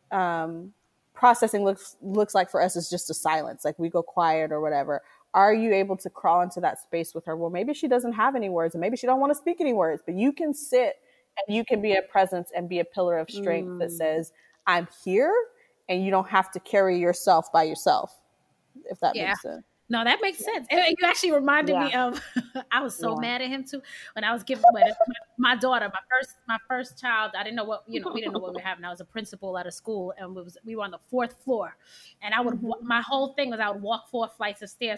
processing looks like for us is just a silence. Like we go quiet or whatever. Are you able to crawl into that space with her? Well, maybe she doesn't have any words and maybe she don't want to speak any words, but you can sit and you can be a presence and be a pillar of strength that says, I'm here, and you don't have to carry yourself by yourself, if that makes sense. No, that makes sense. And you actually reminded me of, I was so mad at him too. When I was giving my daughter, my first child, I didn't know what, we didn't know what we were having. I was a principal at a school and we were on the 4th floor. And I would, my whole thing was I would walk 4 flights of stairs.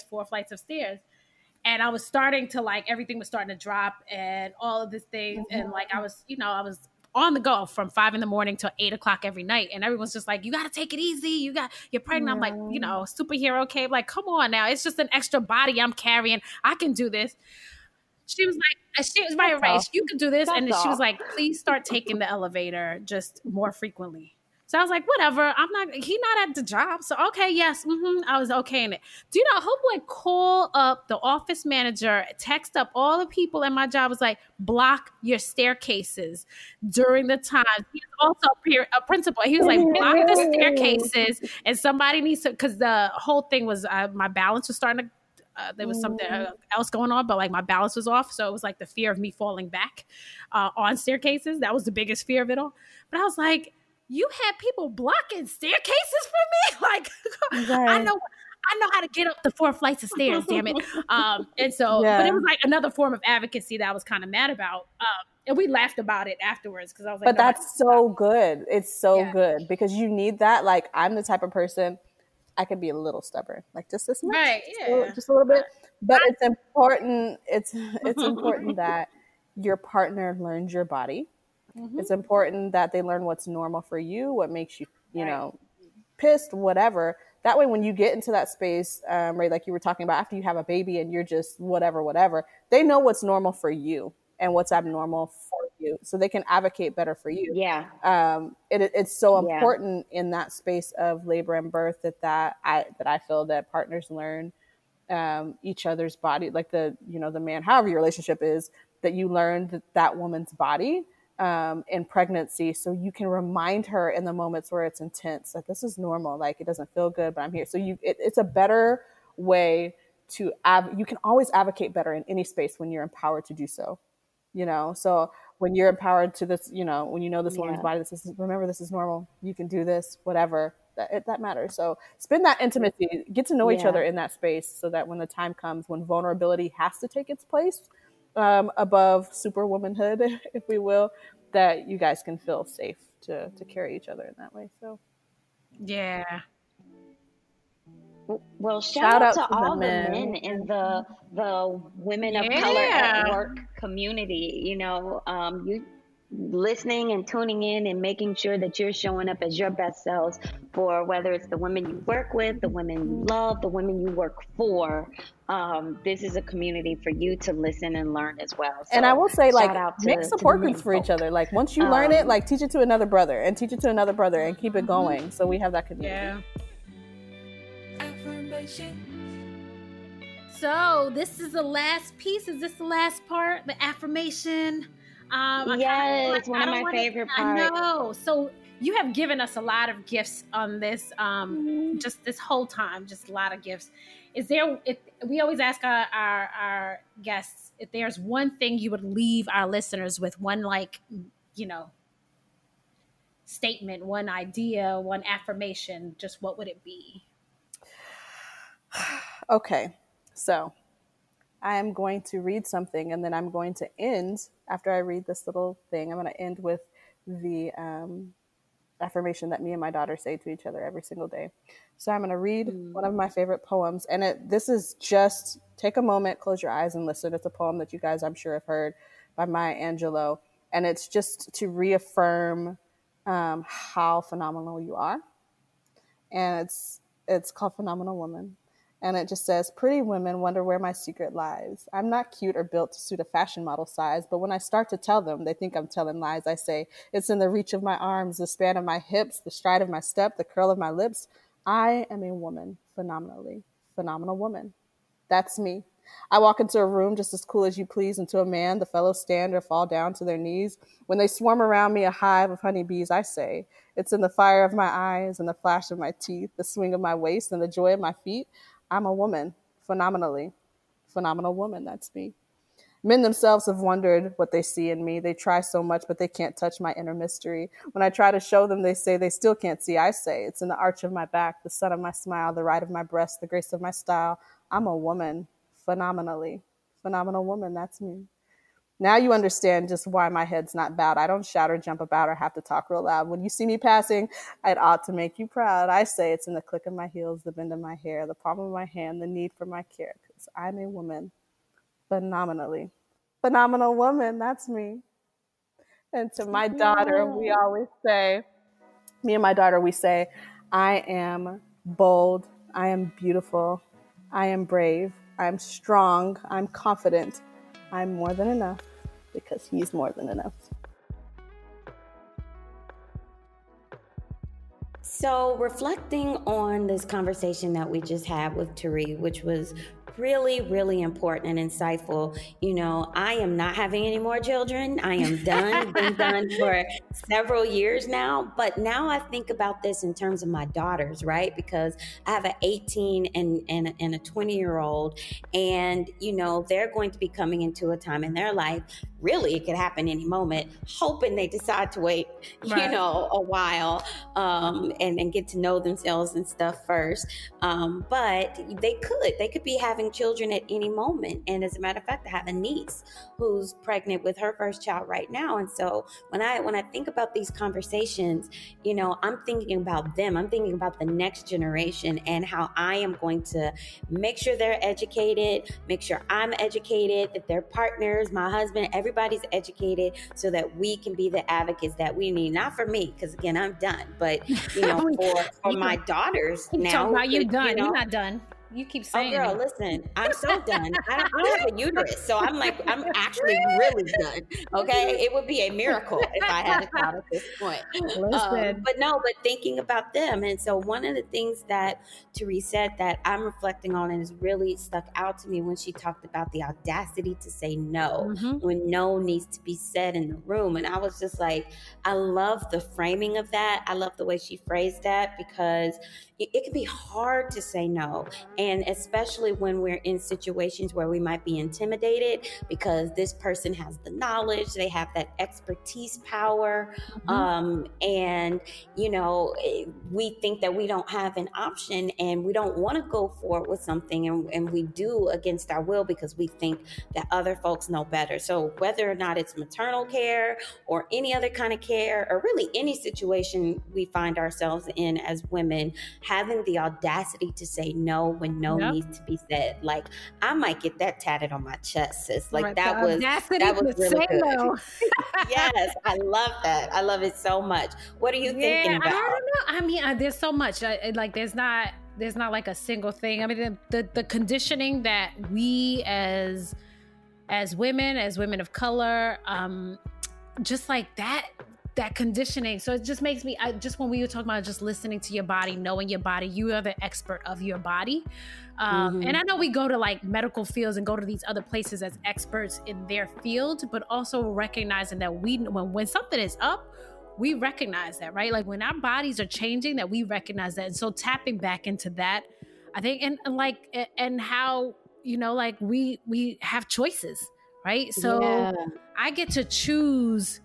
And I was starting to everything was starting to drop and all of these things. And I was on the go from 5 a.m. till 8 o'clock every night. And everyone's just like, you got to take it easy. You're pregnant. I'm like, superhero cape. Like, come on now. It's just an extra body I'm carrying. I can do this. She was right. You can do this. And she was like, please start taking the elevator just more frequently. So I was like, whatever. He's not at the job. So, okay, yes. I was okay in it. Do you know, Homeboy call up the office manager, text up all the people at my job, was like, block your staircases during the time. He's also a principal. He was like, block the staircases. And somebody needs to, because the whole thing was my balance was starting to, there was something else going on, but my balance was off. So it was like the fear of me falling back on staircases. That was the biggest fear of it all. But I was like, you had people blocking staircases for me? I know how to get up the 4 flights of stairs, damn it. And so, but it was another form of advocacy that I was kind of mad about. And we laughed about it afterwards because I was like, but that's so good. It's so good because you need that. Like, I'm the type of person, I could be a little stubborn, like just this much, Right, yeah. just a little bit. But it's important. It's important that your partner learns your body. Mm-hmm. It's important that they learn what's normal for you, what makes you, you Right. know, pissed, whatever. That way, when you get into that space, right, like you were talking about, after you have a baby and you're just whatever, they know what's normal for you and what's abnormal for you, so they can advocate better for you. Yeah. It's so Yeah. important in that space of labor and birth that I feel that partners learn each other's body, like the man, however your relationship is, that you learn that woman's body in pregnancy, so you can remind her in the moments where it's intense that this is normal, like it doesn't feel good, but I'm here. So it's a better way to you can always advocate better in any space when you're empowered to do so. So when you're empowered to this, when you know this woman's body, remember this is normal, you can do this, whatever, that matters. So spend that intimacy, get to know each other in that space, so that when the time comes, when vulnerability has to take its place above superwomanhood, if we will, that you guys can feel safe to carry each other in that way. So yeah. Well, shout out to all the men in the women of color at work community. You listening and tuning in and making sure that you're showing up as your best selves, for whether it's the women you work with, the women you love, the women you work for. This is a community for you to listen and learn as well. So and I will say, like, make to support groups for each other. Like, once you learn it, like, teach it to another brother and teach it to another brother and keep it going. So we have that community. Yeah. So this is the last piece. Is this the last part? The affirmation? Yes, one of my favorite parts. I know. So you have given us a lot of gifts on this, just this whole time, just a lot of gifts. Is there, we always ask our guests if there's one thing you would leave our listeners with, one, like, statement, one idea, one affirmation, just what would it be? Okay, so I am going to read something, and then I'm going to end, after I read this little thing, I'm going to end with the affirmation that me and my daughter say to each other every single day. So I'm going to read one of my favorite poems, and this is just, take a moment, close your eyes and listen. It's a poem that you guys, I'm sure, have heard, by Maya Angelou, and it's just to reaffirm how phenomenal you are. And it's called Phenomenal Woman. And it just says, pretty women wonder where my secret lies. I'm not cute or built to suit a fashion model size, but when I start to tell them, they think I'm telling lies. I say, it's in the reach of my arms, the span of my hips, the stride of my step, the curl of my lips. I am a woman, phenomenal woman. That's me. I walk into a room just as cool as you please, and to a man, the fellows stand or fall down to their knees. When they swarm around me, a hive of honeybees, I say, it's in the fire of my eyes and the flash of my teeth, the swing of my waist and the joy of my feet. I'm a woman, phenomenal woman. That's me. Men themselves have wondered what they see in me. They try so much, but they can't touch my inner mystery. When I try to show them, they say they still can't see. I say it's in the arch of my back, the sun of my smile, the right of my breast, the grace of my style. I'm a woman, phenomenal woman. That's me. Now you understand just why my head's not bowed. I don't shout or jump about or have to talk real loud. When you see me passing, it ought to make you proud. I say it's in the click of my heels, the bend of my hair, the palm of my hand, the need for my care, because I'm a woman, phenomenal woman. That's me. And to my daughter, we always say, me and my daughter, we say, I am bold, I am beautiful, I am brave, I'm strong, I'm confident, I'm more than enough, because he's more than enough. So, reflecting on this conversation that we just had with Tari, which was really, really important and insightful. I am not having any more children. I am done. Been done for several years now. But now I think about this in terms of my daughters, right? Because I have an 18 and a 20-year-old, and they're going to be coming into a time in their life. Really, it could happen any moment, hoping they decide to wait, Right. A while, and get to know themselves and stuff first. But they could be having having children at any moment. And as a matter of fact, I have a niece who's pregnant with her first child right now. And so when I think about these conversations, you know, I'm thinking about them. I'm thinking about the next generation and how I am going to make sure they're educated, make sure I'm educated, that their partners, my husband, everybody's educated, so that we can be the advocates that we need. Not for me, because again, I'm done, but you know, for my daughters now. Talking about you done, you know, you're not done. You keep saying, "Oh, girl, listen, I'm so done. I don't have a uterus, so I'm actually really done." Okay, it would be a miracle if I had a child at this point. But thinking about them, and so one of the things that Therese said that I'm reflecting on and has really stuck out to me when she talked about the audacity to say no when no needs to be said in the room, and I was just like, I love the framing of that. I love the way she phrased that, because it can be hard to say no. And especially when we're in situations where we might be intimidated because this person has the knowledge, they have that expertise power. And, you know, we think that we don't have an option and we don't want to go forward with something. And we do against our will because we think that other folks know better. So whether or not it's maternal care or any other kind of care, or really any situation we find ourselves in as women, having the audacity to say no when no needs to be said. Like, I might get that tatted on my chest, sis. Like, that was really good. No. Yes, I love that. I love it so much. What are you thinking about? I don't know. I mean, there's so much. Like, there's not like a single thing. I mean, the conditioning that we as women of color, just like that conditioning. So it just makes me, when we were talking about just listening to your body, knowing your body, you are the expert of your body. And I know we go to like medical fields and go to these other places as experts in their field, but also recognizing that when something is up, we recognize that, right? Like when our bodies are changing, that we recognize that. And so tapping back into that, I think, and how, you know, like we have choices, right? So I get to choose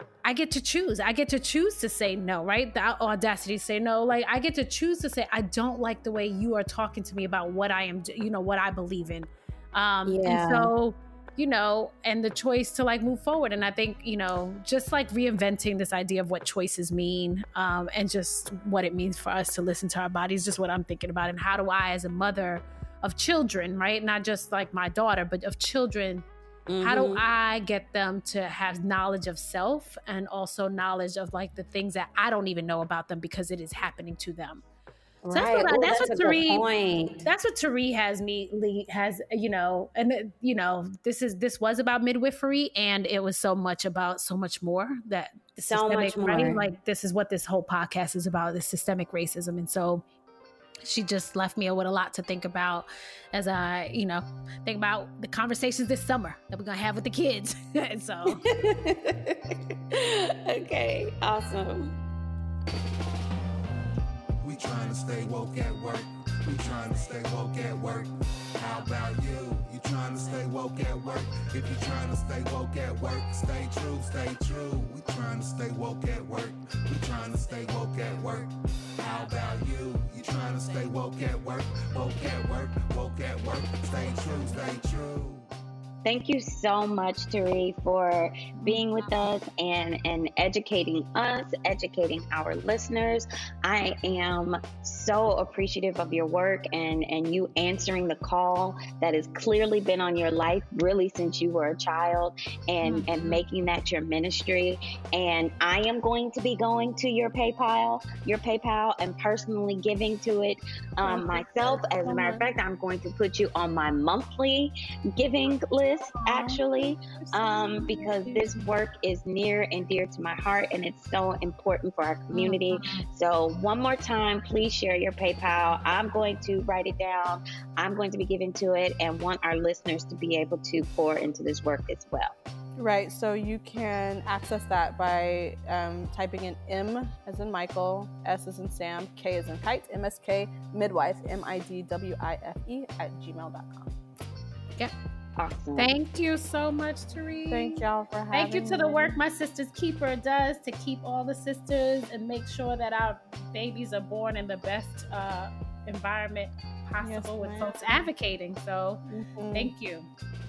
to say no, right? The audacity to say no. Like, I get to choose to say, I don't like the way you are talking to me about what I am, you know, what I believe in. And so, you know, and the choice to like move forward. And I think, you know, just like reinventing this idea of what choices mean, and just what it means for us to listen to our bodies, just what I'm thinking about. And how do I, as a mother of children, right? Not just like my daughter, but of children, how do I get them to have knowledge of self and also knowledge of like the things that I don't even know about them because it is happening to them. So that's what Therese has, you know, and you know, this was about midwifery, and it was so much more that right? Like, this is what this whole podcast is about, the systemic racism. And so she just left me with a lot to think about as I, you know, think about the conversations this summer that we're going to have with the kids. And so. Okay, awesome. We trying to stay woke at work. We trying to stay woke at work. How about you? You trying to stay woke at work? If you trying to stay woke at work, stay true, stay true. We trying to stay woke at work. We trying to stay woke at work. How about you? You trying to stay woke at work? Woke at work, woke at work. Stay true, stay true. Thank you so much, Therese, for being with us and educating us, educating our listeners. I am so appreciative of your work and you answering the call that has clearly been on your life really since you were a child, and making that your ministry. And I am going to be going to your PayPal and personally giving to it myself. As a matter of fact, I'm going to put you on my monthly giving list, actually, because this work is near and dear to my heart, and it's so important for our community. So one more time, please share your PayPal. I'm going to write it down. I'm going to be giving to it and want our listeners to be able to pour into this work as well. Right, so you can access that by typing in M as in Michael, S as in Sam, K as in Kite, MSK, Midwife, MIDWIFE @gmail.com. Yeah. Awesome. Thank you so much, Therese. Thank y'all for having me. Thank you to the work my Sister's Keeper does to keep all the sisters and make sure that our babies are born in the best environment possible Yes, with ma'am. folks advocating. So Mhm. thank you.